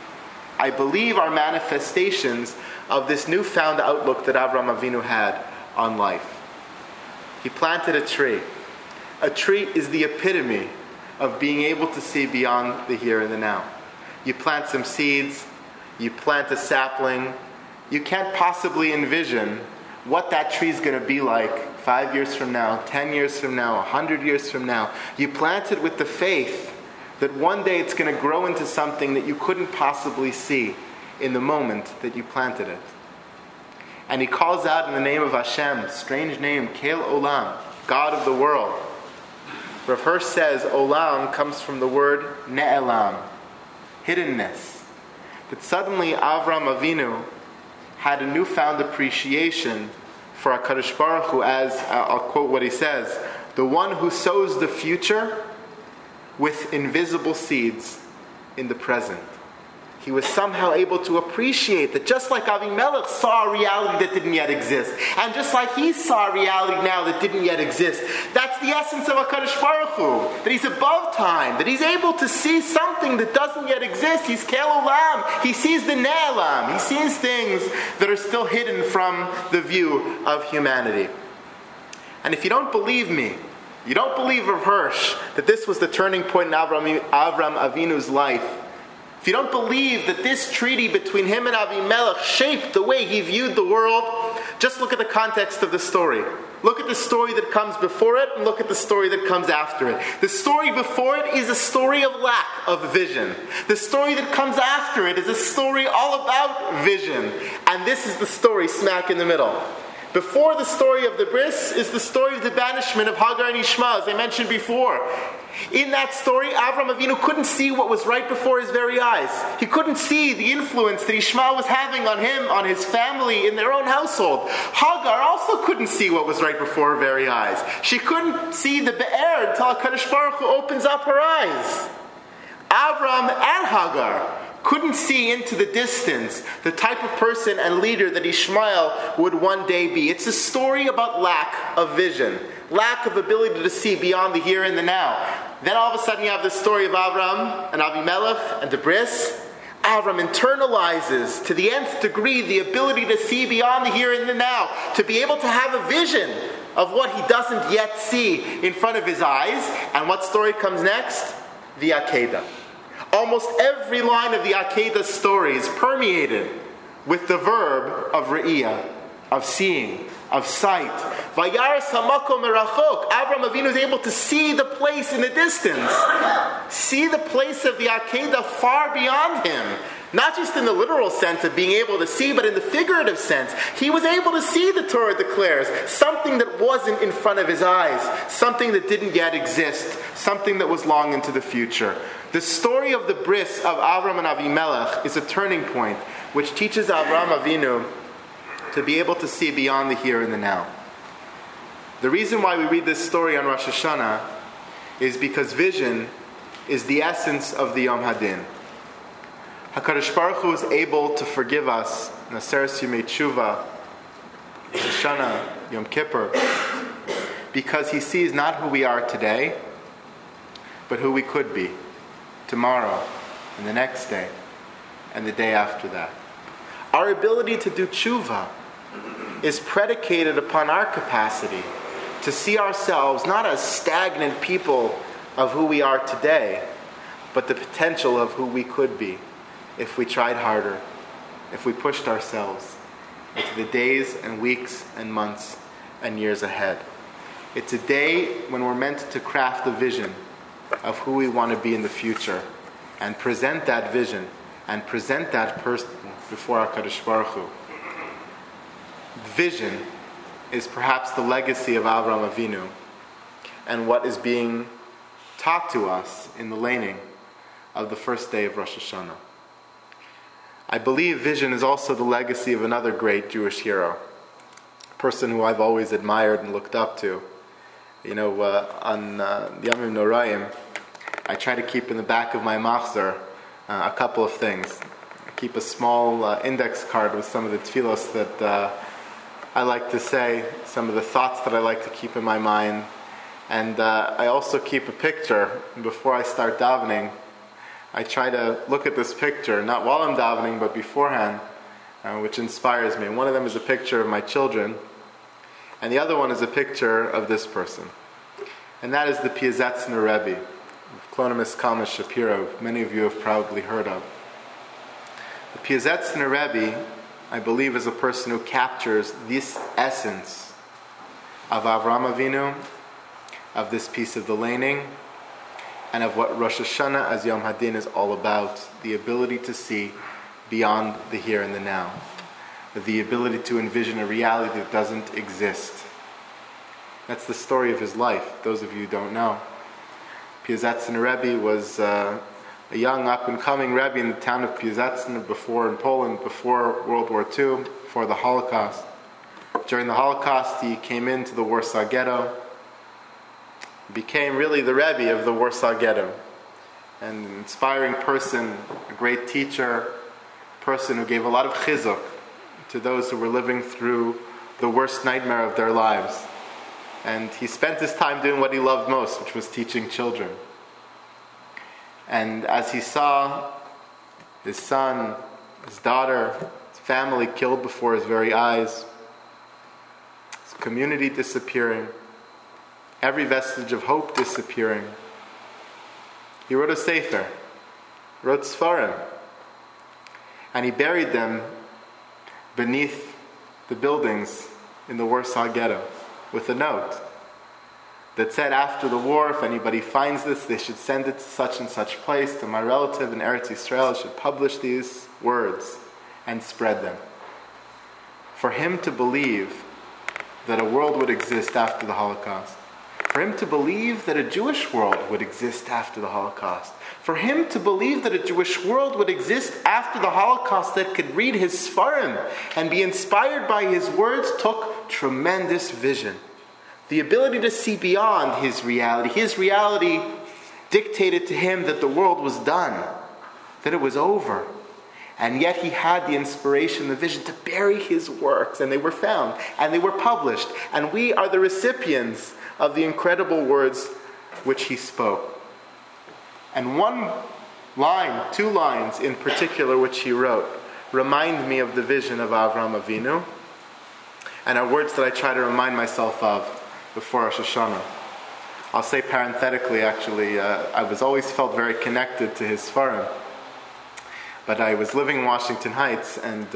I believe are manifestations of this newfound outlook that Avram Avinu had on life. He planted a tree. A tree is the epitome of being able to see beyond the here and the now. You plant some seeds, you plant a sapling, you can't possibly envision what that tree is going to be like 5 years from now, 10 years from now, 100 years from now. You plant it with the faith that one day it's going to grow into something that you couldn't possibly see in the moment that you planted it. And he calls out in the name of Hashem, strange name, Kel Olam, God of the world. Rav Hirsch says Olam comes from the word Ne'elam, hiddenness. That suddenly Avram Avinu had a newfound appreciation for HaKadosh Baruch Hu as, I'll quote what he says, the one who sows the future with invisible seeds in the present. He was somehow able to appreciate that just like Avimelech saw a reality that didn't yet exist, and just like he saw a reality now that didn't yet exist, that's the essence of HaKadosh Baruch Hu, that he's above time, that he's able to see something that doesn't yet exist. He's Kel Olam, he sees the Ne'elam, he sees things that are still hidden from the view of humanity. And if you don't believe me, you don't believe Rav Hirsch that this was the turning point in Avram Avinu's life, if you don't believe that this treaty between him and Avimelech shaped the way he viewed the world, just look at the context of the story. Look at the story that comes before it and look at the story that comes after it. The story before it is a story of lack of vision. The story that comes after it is a story all about vision. And this is the story smack in the middle. Before the story of the bris is the story of the banishment of Hagar and Ishmael, as I mentioned before. In that story, Avram Avinu couldn't see what was right before his very eyes. He couldn't see the influence that Ishmael was having on him, on his family, in their own household. Hagar also couldn't see what was right before her very eyes. She couldn't see the Be'er until HaKadosh Baruch Hu opens up her eyes. Avram and Hagar couldn't see into the distance the type of person and leader that Ishmael would one day be. It's a story about lack of vision, lack of ability to see beyond the here and the now. Then all of a sudden you have the story of Avram and Avimelech and the bris. Avram internalizes to the nth degree the ability to see beyond the here and the now, to be able to have a vision of what he doesn't yet see in front of his eyes. And what story comes next? The Akedah. Almost every line of the Akedah story is permeated with the verb of re'iyah, of seeing, of sight. Vayaras hamakom merachok. Avram Avinu is able to see the place in the distance. See the place of the Akedah far beyond him. Not just in the literal sense of being able to see, but in the figurative sense. He was able to see, the Torah declares, something that wasn't in front of his eyes, something that didn't yet exist, something that was long into the future. The story of the bris of Avram and Avimelech is a turning point which teaches Avram Avinu to be able to see beyond the here and the now. The reason why we read this story on Rosh Hashanah is because vision is the essence of the Yom Hadin. HaKadosh Baruch Hu is able to forgive us in Aseret Yemei Tshuva, Rosh Hashanah, Yom Kippur, because He sees not who we are today, but who we could be tomorrow, and the next day, and the day after that. Our ability to do tshuva is predicated upon our capacity to see ourselves not as stagnant people of who we are today, but the potential of who we could be if we tried harder, if we pushed ourselves into the days and weeks and months and years ahead. It's a day when we're meant to craft a vision of who we want to be in the future and present that vision and present that person before HaKadosh Baruch Hu. Vision is perhaps the legacy of Avram Avinu and what is being taught to us in the laning of the first day of Rosh Hashanah. I believe vision is also the legacy of another great Jewish hero, a person who I've always admired and looked up to. On Yamim Noraim, I try to keep in the back of my machzor a couple of things. keep a small index card with some of the tefillos that I like to say, some of the thoughts that I like to keep in my mind. And I also keep a picture before I start davening. I try to look at this picture, not while I'm davening, but beforehand, which inspires me. And one of them is a picture of my children, and the other one is a picture of this person. And that is the Piazetzner Rebbe, Clonimus Kalman Shapiro, many of you have probably heard of. The Piazetzner Rebbe, I believe, is a person who captures this essence of Avraham Avinu, of this piece of the laning, and of what Rosh Hashanah as Yom Hadin is all about, the ability to see beyond the here and the now, the ability to envision a reality that doesn't exist. That's the story of his life, those of you who don't know. Piazetzner Rebbe was a young up-and-coming Rebbe in the town of Piazetzner in Poland, before World War II, before the Holocaust. During the Holocaust, he came into the Warsaw Ghetto, became really the Rebbe of the Warsaw Ghetto, an inspiring person, a great teacher, a person who gave a lot of chizuk to those who were living through the worst nightmare of their lives. And he spent his time doing what he loved most, which was teaching children. And as he saw his son, his daughter, his family killed before his very eyes, his community disappearing, every vestige of hope disappearing, he wrote a sefer, wrote Sfarim, and he buried them beneath the buildings in the Warsaw Ghetto with a note that said, after the war, if anybody finds this, they should send it to such and such place, to my relative in Eretz Yisrael, should publish these words and spread them. For him to believe that a world would exist after the Holocaust, for him to believe that a Jewish world would exist after the Holocaust, for him to believe that a Jewish world would exist after the Holocaust that could read his Sfarim and be inspired by his words, took tremendous vision. The ability to see beyond his reality dictated to him that the world was done, that it was over. And yet he had the inspiration, the vision to bury his works, and they were found, and they were published, and we are the recipients of the incredible words which he spoke. And one line, 2 lines in particular which he wrote, remind me of the vision of Avraham Avinu, and are words that I try to remind myself of before Rosh Hashanah. I'll say parenthetically, actually, I was always felt very connected to his Sfarim. But I was living in Washington Heights, and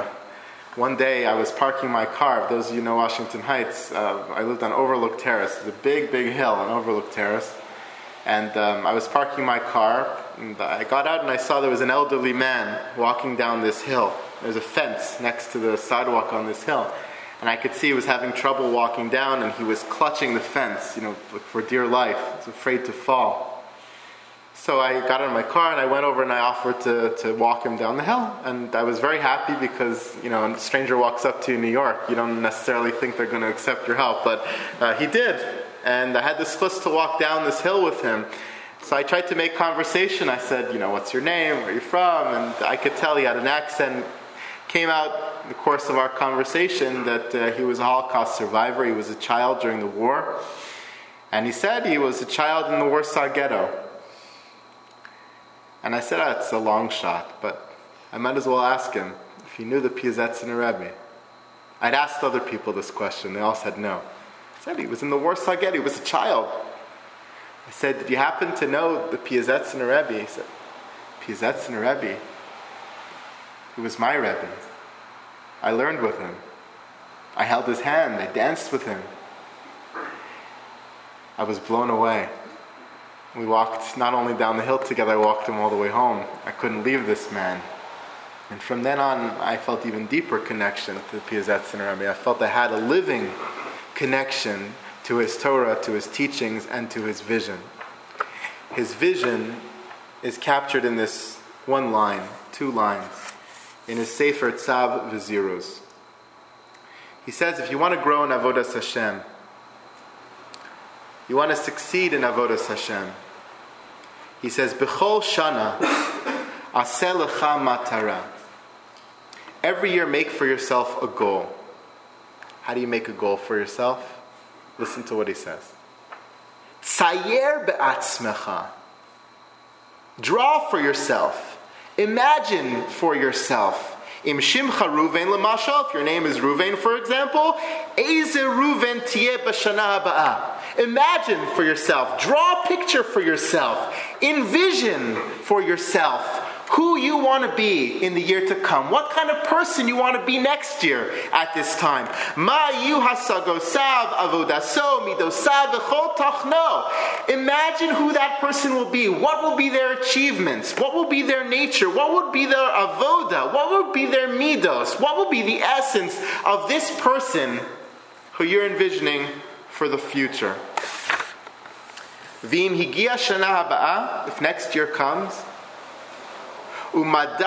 one day I was parking my car. For those of you who know Washington Heights, I lived on Overlook Terrace. It's a big, big hill on Overlook Terrace. And I was parking my car, and I got out and I saw there was an elderly man walking down this hill. There's a fence next to the sidewalk on this hill. And I could see he was having trouble walking down, and he was clutching the fence, for dear life. He was afraid to fall. So I got out of my car and I went over and I offered to walk him down the hill. And I was very happy because, when a stranger walks up to you in New York, you don't necessarily think they're going to accept your help. But he did. And I had this chus to walk down this hill with him. So I tried to make conversation. I said, what's your name? Where are you from? And I could tell he had an accent. Came out in the course of our conversation that he was a Holocaust survivor. He was a child during the war. And he said he was a child in the Warsaw Ghetto. And I said, it's a long shot, but I might as well ask him if he knew the Piazetzner Rebbe. I'd asked other people this question. They all said no. I said, he was in the Warsaw Ghetto. He was a child. I said, did you happen to know the Piazetzner Rebbe? He said, Piazetzner Rebbe? He was my Rebbe. I learned with him. I held his hand. I danced with him. I was blown away. We walked not only down the hill together, I walked him all the way home. I couldn't leave this man. And from then on, I felt even deeper connection to the Piazetzner Rebbe. I felt I had a living connection to his Torah, to his teachings, and to his vision. His vision is captured in this one line, 2 lines, in his Sefer Tzav V'Ziruz. He says, if you want to grow in Avodas Hashem, you want to succeed in Avodas Hashem, he says, B'chol shana aseh lecha matara. Every year, make for yourself a goal. How do you make a goal for yourself? Listen to what he says. Tzayer be'atzmecha. Draw for yourself. Imagine for yourself. Im shimcha Ruvain l'mashal, if your name is Ruvain, for example, Eze Ruvain tieh b'shana ha'ba'ah. Imagine for yourself. Draw a picture for yourself. Envision for yourself who you want to be in the year to come. What kind of person you want to be next year at this time. Ma yu hasagosav avodaso midosav v'chol tachno. Imagine who that person will be. What will be their achievements? What will be their nature? What would be their avoda? What would be their midos? What will be the essence of this person who you're envisioning for the future? V'im higia shana haba'ah, if next year comes, if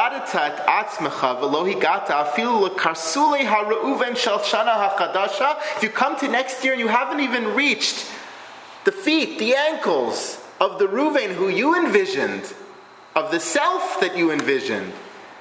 you come to next year and you haven't even reached the feet, the ankles of the Reuven who you envisioned, of the self that you envisioned,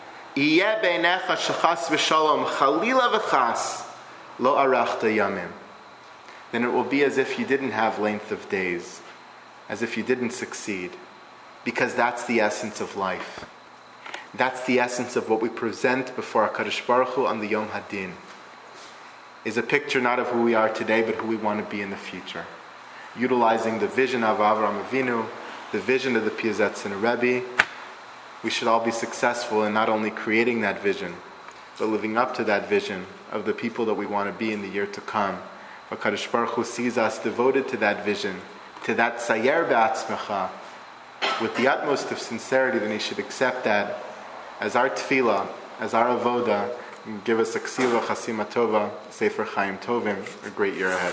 then it will be as if you didn't have length of days, as if you didn't succeed, because that's the essence of life. That's the essence of what we present before HaKadosh Baruch Hu on the Yom Hadin. Is a picture not of who we are today, but who we want to be in the future. Utilizing the vision of Avraham Avinu, the vision of the Piazetz and Rebbe, we should all be successful in not only creating that vision, but living up to that vision of the people that we want to be in the year to come. HaKadosh Baruch Hu sees us devoted to that vision, to that Tzayer be'atzmecha, with the utmost of sincerity, then He should accept that as our tefillah, as our avoda, and give us a ksiva chasima tova, sefer chaim tovim, a great year ahead.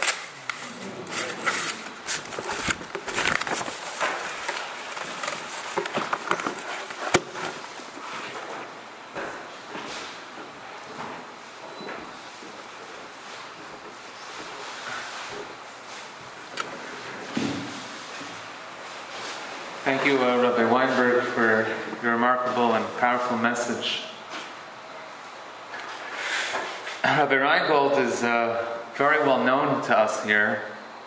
Thank you, Rabbi Weinberg, for your remarkable and powerful message. Rabbi Reingold is very well known to us here,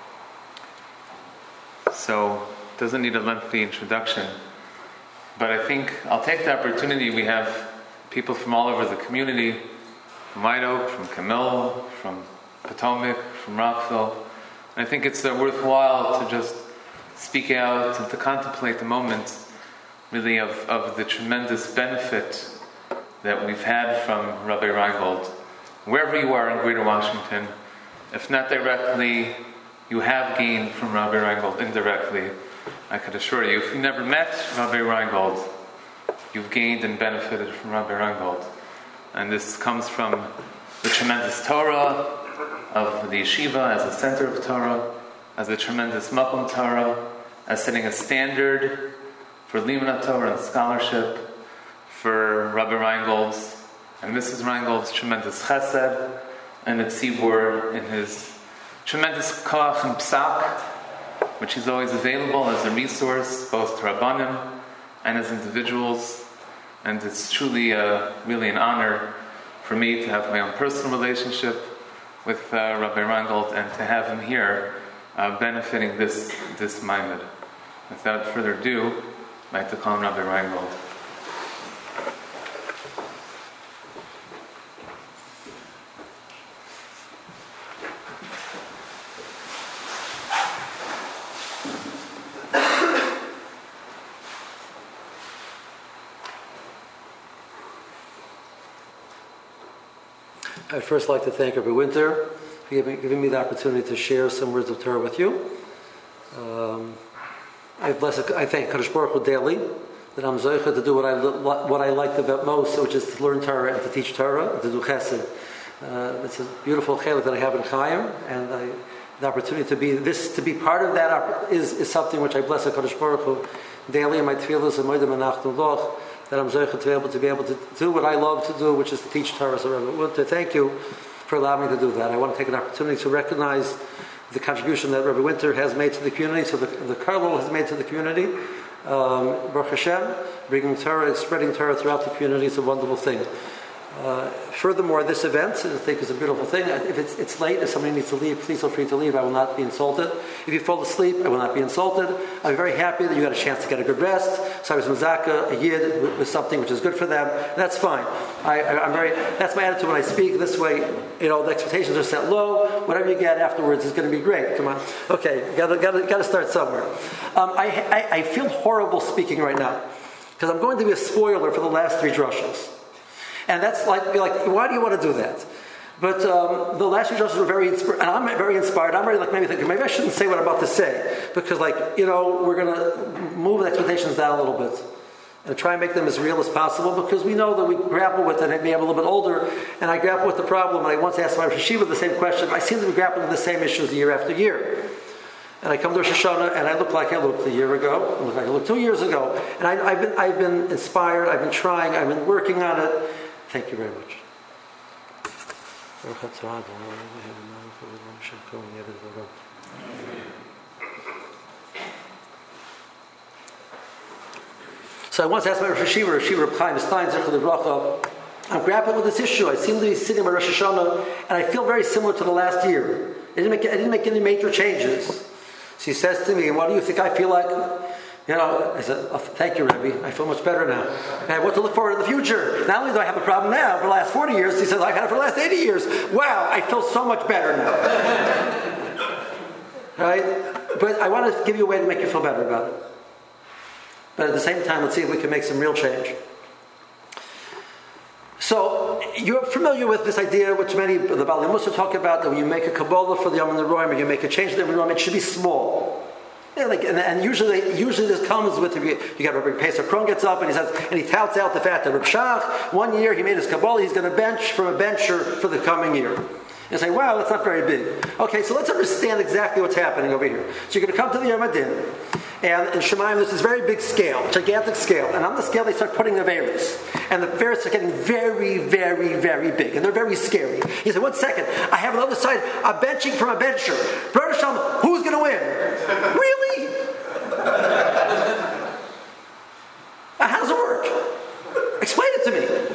so doesn't need a lengthy introduction. But I think I'll take the opportunity. We have people from all over the community, from White Oak, from Camille, from Potomac, from Rockville. And I think it's worthwhile to just speak out and to contemplate the moment, really, of the tremendous benefit that we've had from Rabbi Reingold. Wherever you are in Greater Washington, if not directly, you have gained from Rabbi Reingold indirectly. I could assure you, if you never met Rabbi Reingold, you've gained and benefited from Rabbi Reingold. And this comes from the tremendous Torah of the yeshiva as a center of Torah, as a tremendous Makom Torah, as setting a standard for Limud Torah and scholarship, for Rabbi Reingold's and Mrs. Reingold's tremendous chesed, and its tzibur in his tremendous koach and psak, which is always available as a resource, both to Rabbanim and as individuals. And it's truly really an honor for me to have my own personal relationship with Rabbi Reingold and to have him here benefiting this Maimed. Without further ado, I'd like to call him Rabbi Reingold. I'd first like to thank Rabbi Winter for giving me the opportunity to share some words of Torah with you. I thank Kadosh Baruch Hu daily that I'm zoicha to do what I like the most, which is to learn Torah and to teach Torah and to do chesed. It's a beautiful chelik that I have in Chaim, and the opportunity to be part of that is something which I bless Kadosh Baruch Hu daily in my tefillos and moedim anachnu loch, that I'm zoicha to be able to do what I love to do, which is to teach Torah. So I want to thank you for allowing me to do that. I want to take an opportunity to recognize the contribution that Rabbi Winter has made to the community, so the Carlo has made to the community. Baruch Hashem, bringing Torah, spreading Torah throughout the community is a wonderful thing. Furthermore, this event, I think, is a beautiful thing. If it's late, if somebody needs to leave, please feel free to leave. I will not be insulted. If you fall asleep, I will not be insulted. I'm very happy that you got a chance to get a good rest. So I was mazaka, a yid, with something which is good for them. That's fine. That's my attitude when I speak. This way, the expectations are set low. Whatever you get afterwards is going to be great. Come on. Okay, got to start somewhere. I feel horrible speaking right now because I'm going to be a spoiler for the last 3 drushos. And that's like, why do you want to do that? But the last few drushes were very inspired, and I'm very inspired. I'm already maybe thinking, maybe I shouldn't say what I'm about to say, because we're going to move the expectations down a little bit and try and make them as real as possible, because we know that we grapple with it, and maybe I'm a little bit older, and I grapple with the problem, and I once asked my Rosh Hashiva the same question. I seem to be grappling with the same issues year after year. And I come to Rosh Hashanah, and I look like I looked a year ago, I look like I looked 2 years ago, and I've been inspired, I've been trying, I've been working on it. Thank you very much. So I once asked my Rosh Hashiva Chaim Stein, Zechel Livracha, I'm grappling with this issue. I seem to be sitting in Rosh Hashanah, and I feel very similar to the last year. I didn't make any major changes. So he says to me, what do you think I feel like? I said, thank you, Rebbe. I feel much better now. And I want to look forward to the future. Not only do I have a problem now for the last 40 years, he says, I've had it for the last 80 years. Wow, I feel so much better now. Right? But I want to give you a way to make you feel better about it. But at the same time, let's see if we can make some real change. So, you're familiar with this idea, which many of the Baalei Mussar talk about, that when you make a Kabbalah for the Yom HaNoroim, or you make a change to the Yom HaNoroim, it should be small. And usually this comes with, you got Rabbi Pesach Kron gets up and he touts out the fact that Reb Shach, 1 year he made his Kabbalah, he's going to bench from a bencher for the coming year. And say, wow, that's not very big. Okay, so let's understand exactly what's happening over here. So you're going to come to the Yom HaDin, and in Shemayim there's this very big scale, gigantic scale, and on the scale they start putting the Averis. And the Averis are getting very, very, very big, and they're very scary. You say, 1 second, I have on the other side a benching from a bencher. Baruch Hashem, who's going to win? Really? How does it work? Explain it to me.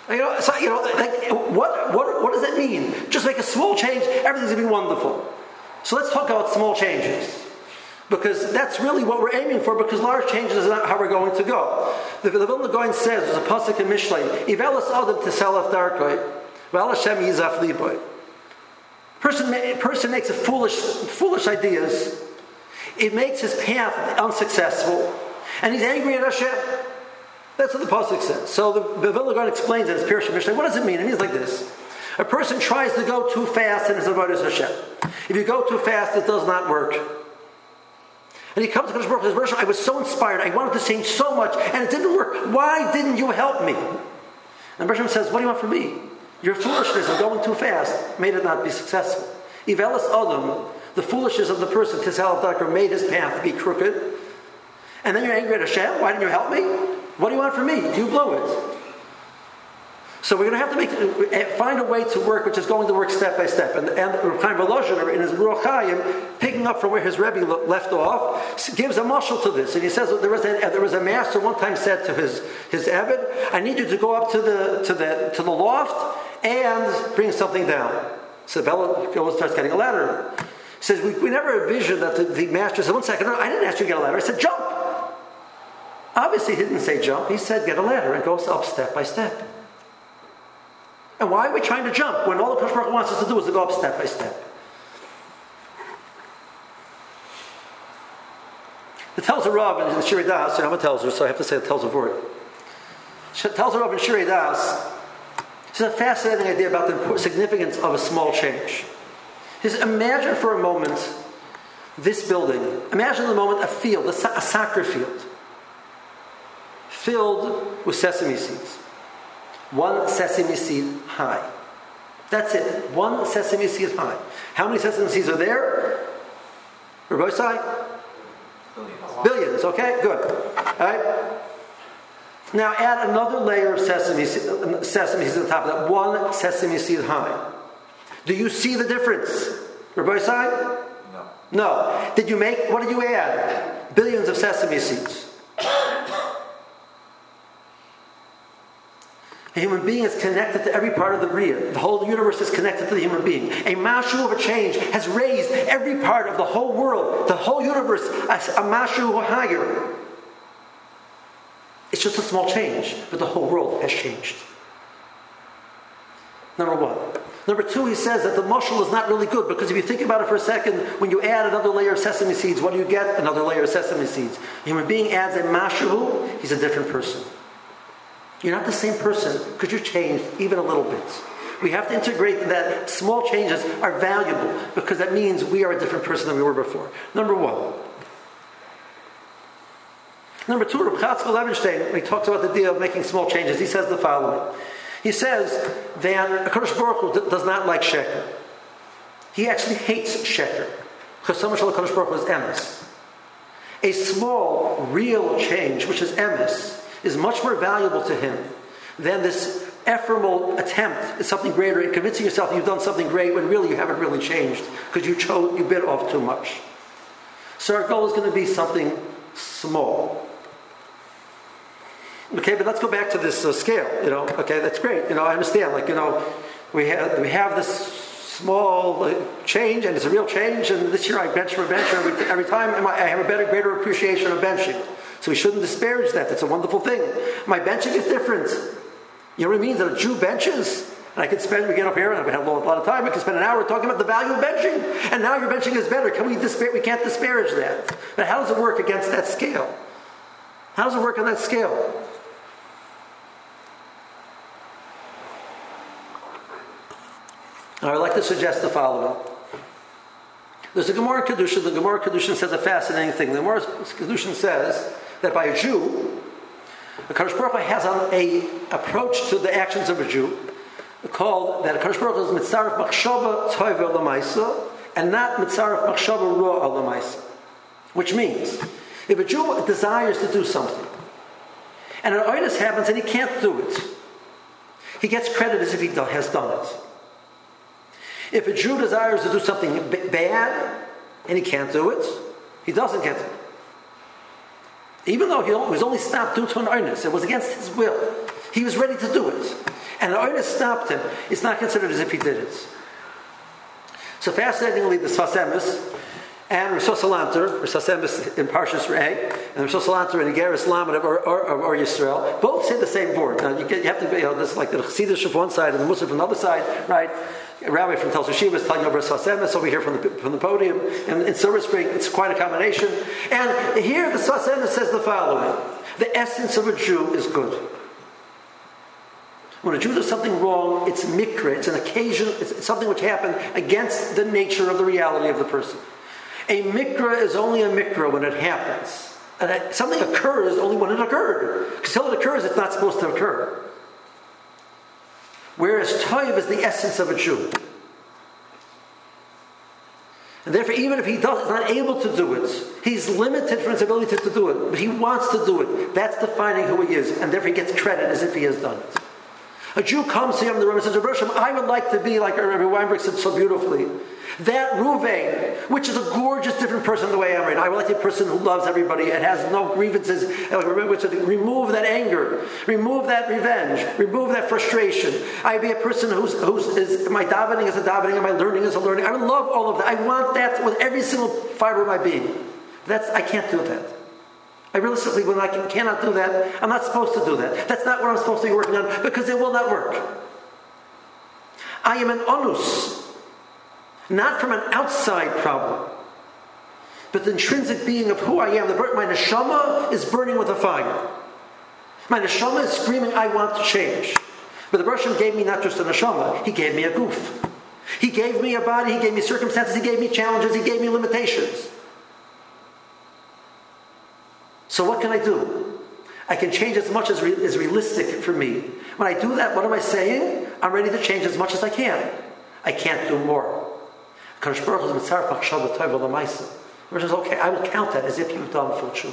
What does that mean? Just make a small change, everything's going to be wonderful. So let's talk about small changes. Because that's really what we're aiming for, because large changes is not how we're going to go. The Vilna Gaon says, there's a pasuk in Mishlei, Ivelas Adam Teselef Darkoi, Val Hashem Yizaf Liboy. Person makes a foolish ideas. It makes his path unsuccessful. And he's angry at Hashem. That's what the pasuk says. So the Vilna Gaon explains it as Pirush Mishlei. What does it mean? It means like this. A person tries to go too fast in his avodas Hashem. If you go too fast, it does not work. And he comes to Kadosh Baruch Hu and says, I was so inspired, I wanted to change so much, and it didn't work. Why didn't you help me? And Baruch Hu says, what do you want from me? Your foolishness of going too fast made it not be successful. Ivelas Adam, the foolishness of the person, Tisal Dakar, made his path be crooked. And then you're angry at Hashem, why didn't you help me? What do you want from me? You blew it. So we're going to have to find a way to work which is going to work step by step. And Reb Chaim Volozhin, in his Ruach Chaim, picking up from where his Rebbe left off, gives a mashal to this. And he says that there was a master one time said to his Eved, I need you to go up to the loft and bring something down. So Bella goes and starts getting a ladder. He says, we never envisioned that the master said, 1 second, no, I didn't ask you to get a ladder. I said, jump. Obviously he didn't say jump. He said, get a ladder, and goes up step by step. And why are we trying to jump when all the Kadosh Baruch Hu wants us to do is to go up step by step? It tells a Rav in Shirei Das, and I'm a telzer, so I have to say it tells a word. It tells a Rav in Shirei Das. It's a fascinating idea about the significance of a small change. He says, imagine for a moment this building. Imagine the moment a field, a soccer field, filled with sesame seeds. 1 sesame seed high. That's it. 1 sesame seed high. How many sesame seeds are there? Rabbi Sai? Billions. Okay, good. All right. Now add another layer of sesame seeds on top of that. 1 sesame seed high. Do you see the difference? Rabbi Sai? No. What did you add? Billions of sesame seeds. A human being is connected to every part of the Bria. The whole universe is connected to the human being. A mashu of a change has raised every part of the whole world, the whole universe, as a mashu higher. It's just a small change, but the whole world has changed. Number one. Number two, he says that the mashal is not really good, because if you think about it for a second, when you add another layer of sesame seeds, what do you get? Another layer of sesame seeds. A human being adds a mashu, he's a different person. You're not the same person because you've changed even a little bit. We have to integrate that small changes are valuable, because that means we are a different person than we were before. Number one. Number two, Reb Chatzkel Levenstein, when he talks about the idea of making small changes, he says the following. He says that HaKadosh Baruch Hu does not like sheker. He actually hates sheker, because so much of HaKadosh Baruch Hu is emes. A small, real change, which is emes, is much more valuable to him than this ephemeral attempt at something greater and convincing yourself you've done something great when really you haven't really changed because you bit off too much. So our goal is going to be something small. Okay, but let's go back to this scale. Okay, that's great. I understand. We have this small change, and it's a real change. And this year I bench for bench every time, and I have a greater appreciation of benching. So we shouldn't disparage that. That's a wonderful thing. My benching is different. You know what it means? That a Jew benches, and we get up here, and we have a lot of time. We can spend an hour talking about the value of benching, and now your benching is better. We can't disparage that. But how does it work against that scale? How does it work on that scale? I would like to suggest the following. There's a Gemara in Kedushin. The Gemara in Kedushin says a fascinating thing. The Gemara in Kedushin says that by a Jew, the HaKadosh Baruch Hu has an approach to the actions of a Jew called that HaKadosh Baruch Hu is mitzaref machshava tova l'maisa and not mitzaref machshava ra l'maisa. Which means, if a Jew desires to do something, and an oinus happens and he can't do it, he gets credit as if he has done it. If a Jew desires to do something bad and he can't do it, he doesn't get it. Even though he was only stopped due to an oinus, it was against his will. He was ready to do it. And an oinus stopped him. It's not considered as if he did it. So fascinatingly, the Sfas Emes and Rosh Salanter, Rosh Emes in Parshas Re'eh, and Rosh Salanter in Igeris Lamed or Yisrael, both say the same word. Now you have to be, this is like the Chassidish of one side and the Muslim from the other side, right? A rabbi from Tel Shiva is telling over Sfas Emes over here from the podium, and in Silver Spring, it's quite a combination. And here the Sfas Emes says the following: the essence of a Jew is good. When a Jew does something wrong, it's mikra, it's an occasion, it's something which happened against the nature of the reality of the person. A mikra is only a mikra when it happens. And something occurs only when it occurred. Because until it occurs, it's not supposed to occur. Whereas toiv is the essence of a Jew. And therefore, even if is not able to do it, he's limited from his ability to do it, but he wants to do it. That's defining who he is, and therefore he gets credit as if he has done it. A Jew comes to him in the room and says, Rebbe Hashem, I would like to be like Rabbi Weinberg said so beautifully. That Ruvain, which is a gorgeous, different person the way I am right now. I would like to be a person who loves everybody and has no grievances. Remove that anger. Remove that revenge. Remove that frustration. I'd be a person who's my davening is a davening and my learning is a learning. I would love all of that. I want that with every single fiber of my being. I can't do that. I realistically, when I cannot do that, I'm not supposed to do that. That's not what I'm supposed to be working on because it will not work. I am an onus. Not from an outside problem, but the intrinsic being of who I am. My neshama is burning with a fire. My neshama is screaming, I want to change. But the Baruch Hashem gave me not just a neshama, he gave me a goof. He gave me a body, he gave me circumstances, he gave me challenges, he gave me limitations. So what can I do? I can change as much as is realistic for me. When I do that, what am I saying? I'm ready to change as much as I can. I can't do more. Kadosh Baruch Hu is mitzaref machshava tova l'maisa. Which is okay, I will count that as if you've done full tshuva.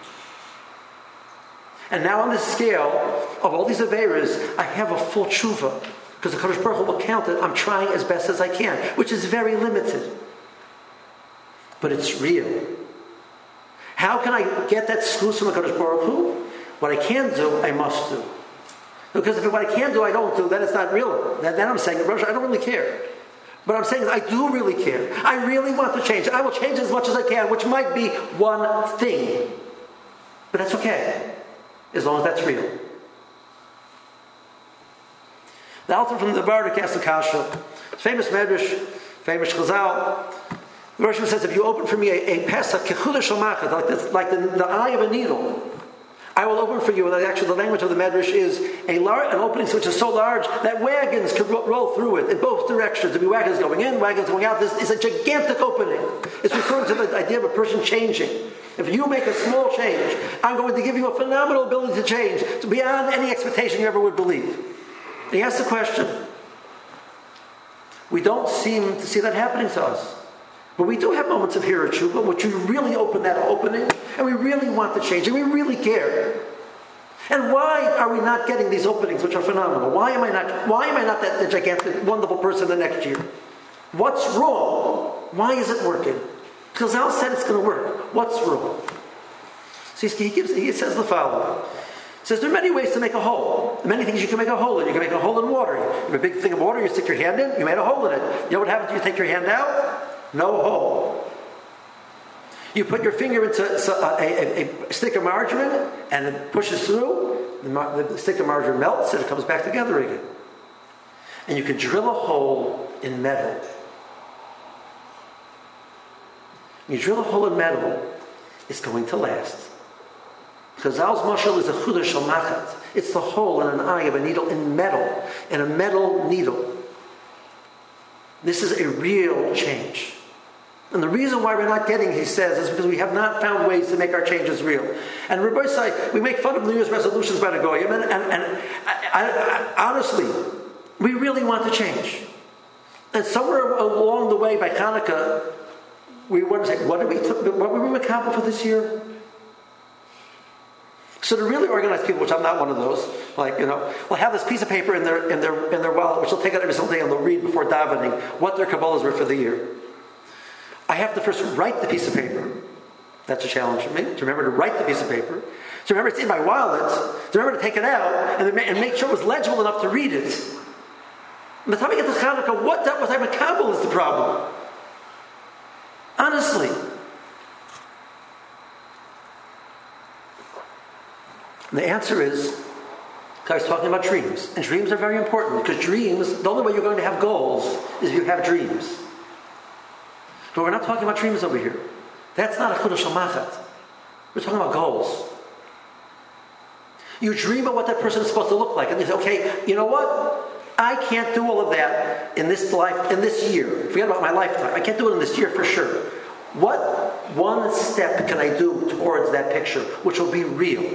And now on this scale of all these aveiros, I have a full tshuva. Because the Kadosh Baruch Hu will count it, I'm trying as best as I can, which is very limited. But it's real. How can I get that schus from the Kadosh Baruch Hu? What I can do, I must do. Because if what I can do, I don't do, then it's not real. Then I'm saying, Rosh, I don't really care. But I'm saying is I do really care. I really want to change. I will change as much as I can, which might be one thing. But that's okay, as long as that's real. The Alter from the Bardik asked the Kasha, famous Medrash, famous Chazal. The Rosh says, if you open for me a Pesach, like the eye of a needle, I will open for you. And actually, the language of the Medrash is an opening which is so large that wagons could roll through it in both directions. There'll be wagons going in, wagons going out. This is a gigantic opening. It's referring to the idea of a person changing. If you make a small change, I'm going to give you a phenomenal ability to change, to beyond any expectation you ever would believe. And he asks the question. We don't seem to see that happening to us. But we do have moments of hira tshuva in which we really open that opening, and we really want to change, and we really care. And why are we not getting these openings, which are phenomenal? Why am I not that gigantic, wonderful person the next year? What's wrong? Why is it working? Because Al said it's going to work. What's wrong? So he says the following. He says there are many ways to make a hole. Many things you can make a hole in. You can make a hole in water. You have a big thing of water, you stick your hand in, you made a hole in it. You know what happens when you take your hand out? No hole. You put your finger into a stick of margarine and it pushes through. The stick of margarine melts and it comes back together again. And you can drill a hole in metal. You drill a hole in metal, it's going to last. Chazal's mashal is a chudah shel machat. It's the hole in an eye of a needle in metal, in a metal needle. This is a real change. And the reason why we're not getting, he says, is because we have not found ways to make our changes real. And Rabbi say, we make fun of New Year's resolutions by the Goyim, and honestly, we really want to change. And somewhere along the way by Hanukkah, we want to say, what were we accountable for this year? So the really organized people, which I'm not one of those, will have this piece of paper in their wallet, which they'll take out every single day and they'll read before davening what their Kabbalahs were for the year. I have to first write the piece of paper. That's a challenge for me, to remember to write the piece of paper. To remember it's in my wallet. To remember to take it out and make sure it was legible enough to read it. By the time I get to Hanukkah, what that was I'm a Kabbalah is the problem. Honestly. And the answer is, I was talking about dreams. And dreams are very important because dreams, the only way you're going to have goals is if you have dreams. But we're not talking about dreams over here. That's not a chudah shel machat. We're talking about goals. You dream of what that person is supposed to look like. And you say, okay, you know what? I can't do all of that in this life, in this year. Forget about my lifetime. I can't do it in this year for sure. What one step can I do towards that picture, which will be real?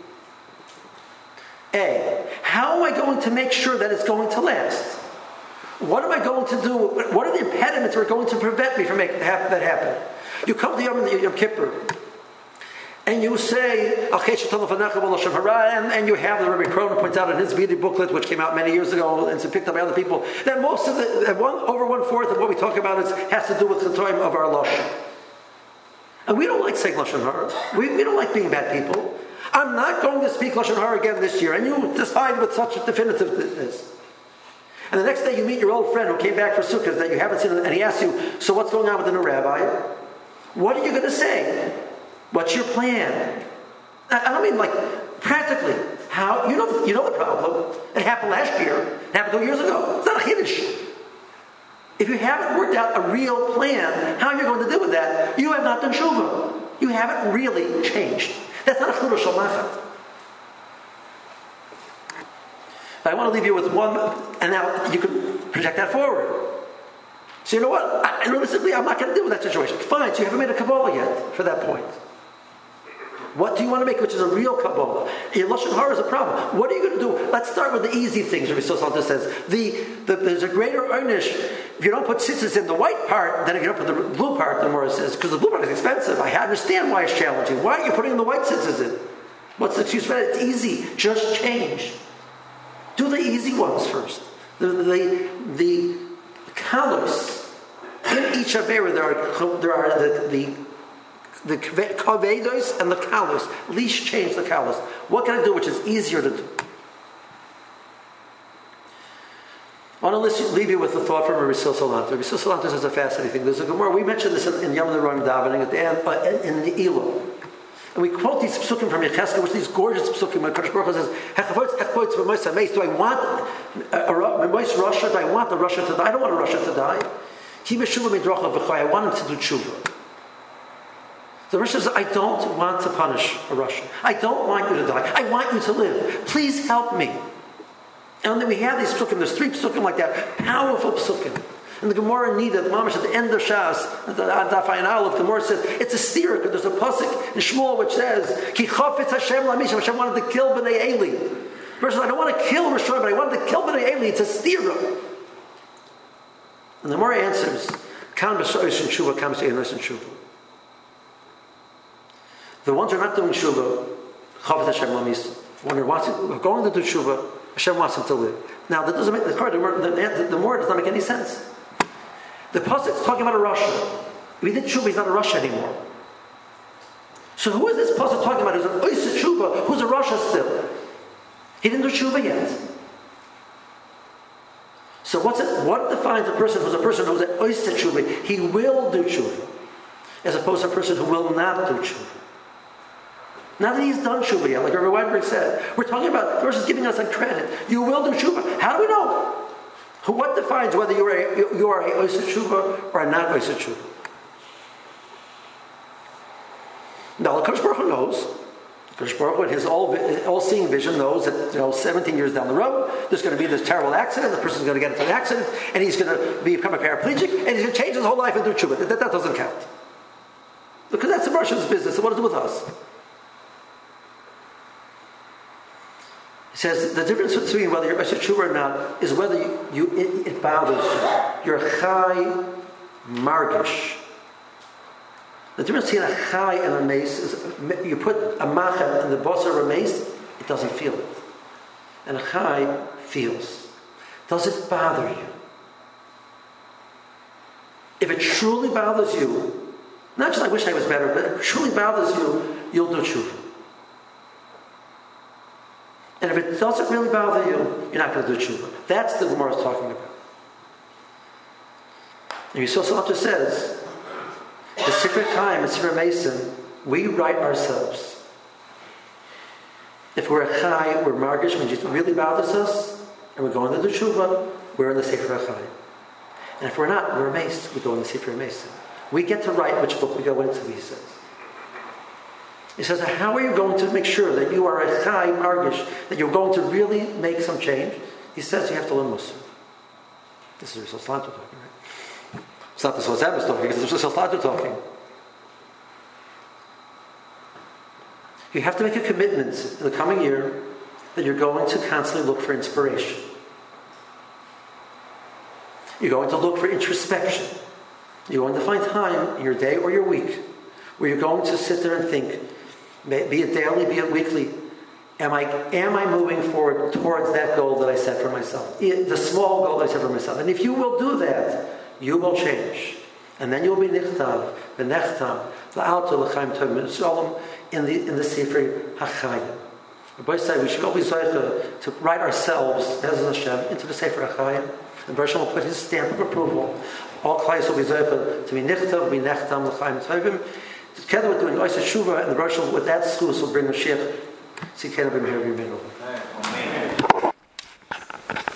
A, how am I going to make sure that it's going to last? What am I going to do? What are the impediments that are going to prevent me from making that happen? You come to Yom Kippur, and you say, and you have the Rabbi Cronin points out in his Vidi booklet, which came out many years ago and picked up by other people, that most of over 1/4 of what we talk about has to do with the time of our Lashon. And we don't like saying Lashon Hara. We don't like being bad people. I'm not going to speak Lashon Hara again this year. And you decide with such definitiveness. And the next day you meet your old friend who came back for Sukkot that you haven't seen, and he asks you, so what's going on with the new rabbi? What are you going to say? What's your plan? I don't mean like practically. How? You know the problem. It happened last year. It happened 2 years ago. It's not a Kiddush. If you haven't worked out a real plan, how are you going to deal with that? You have not done Shuvah. You haven't really changed. That's not a chudah shel machat. I want to leave you with one, and now you can project that forward. So you know what? Realistically, I'm not going to deal with that situation. Fine, so you haven't made a Kabbalah yet for that point. What do you want to make, which is a real Kabbalah? Your Lashon Hara is a problem. What are you going to do? Let's start with the easy things, Rabbi Sosal says. There's a greater earnish. If you don't put tzitzis in the white part, then if you don't put the blue part, the more it says, because the blue part is expensive. I understand why it's challenging. Why are you putting the white tzitzis in? What's the excuse for that? It's easy. Just change. Do the easy ones first. The colors in each avera there are the kavedos and the kalos. Least change the kalos. What can I do which is easier to do? I want to leave you with a thought from Rabbi Sil Salanter. Rabbi Sil Salanter says a fascinating thing. There's a Gemara. We mentioned this in Yom Ne'erim davening at the end, in the Elo. And we quote these psukim from Yecheskel, which are these gorgeous psukim. When Kadosh Baruch Hu says, do I want a Russia? Do I want the Russia to die? I don't want a Russia to die. I want him to do tshuva. The Russia says, I don't want to punish a Russian. I don't want you to die. I want you to live. Please help me. And then we have these psukim. There's 3 psukim like that. Powerful psukim. And the Gemara Nida, the Mamash at the end of Shas, the Daf Ayin Aleph, the Gemara says, it's a steer, because there's a pasuk in Shmuel which says, Ki chafetz Hashem la'mishim, Hashem wanted to kill B'nai Eli. The person says, I don't want to kill Rishon, but I wanted to kill B'nai Eli. It's a steer. And the Gemara answers, Kan b'so'is and Shuvah, Kan b'so'is and Shuvah. The ones who are not doing Shuvah, chafetz Hashem la'mishim. When they're going to do Shuvah, Hashem wants them to live. Now, that doesn't make the more does not make any sense. The pasuk is talking about a Russia. If he did tshuva, he's not a Russia anymore. So who is this pasuk talking about? Who's an oiseh tshuva? Who's a Russia still? He didn't do tshuva yet. So what defines a person who's an oiseh tshuva? He will do tshuva, as opposed to a person who will not do tshuva. Now that he's done tshuva yet, like Rabbi Weinberg said, we're talking about the person's giving us a credit. You will do tshuva. How do we know? What defines whether you are a oiseh tshuva or a not oiseh tshuva? Now, the Kadosh Baruch Hu knows. Kadosh Baruch Hu, in his all-seeing vision, knows that 17 years down the road, there's going to be this terrible accident. The person's going to get into an accident, and he's going to become a paraplegic, and he's going to change his whole life and do tshuva. That doesn't count, because that's the Russian's business. So what does it do with us? He says the difference between whether you're oiseh tshuva or not is whether it bothers you. You're chai margish. The difference between a chai and a mace is you put a machan in the boss of a mace, it doesn't feel it. And a chai feels. Does it bother you? If it truly bothers you, not just I wish I was better, but if it truly bothers you, you'll do tshuva. And if it doesn't really bother you, you're not going to do tshuva. That's the Gemara is talking about. And Yisrael Salanter says, the Sifrei Chaim and Sifrei Mason, we write ourselves. If we're a chai, we're margish, when it really bothers us, and we're going to do tshuva, we're in the Sifrei Chaim. And if we're not, we're a mace, we go in the Sifrei Mason. We get to write which book we go into, he says. He says, how are you going to make sure that you are a chai margish, that you're going to really make some change? He says you have to learn Musar. This is Yisrael Salanter talking, right? It's not the Sozabas talking, it's Yisrael Salanter talking. You have to make a commitment in the coming year that you're going to constantly look for inspiration. You're going to look for introspection. You're going to find time in your day or your week where you're going to sit there and think, be it daily, be it weekly, am I moving forward towards that goal that I set for myself? The small goal that I set for myself. And if you will do that, you will change. And then you'll be nichtav, v'nechtam, la'alto l'chaim tovim shalom in the Sifrei HaChaim. Rabbi said we should always to write ourselves, as Hashem, into the Sifrei HaChaim. And Baruch Hashem will put his stamp of approval. All klais will be zoicha to be nichtav, be nechtam l'chaim tovim. Together with doing oiseh tshuva, and the Baruch Hashem with that school will bring Mashiach. Sikena b'meher b'meinu.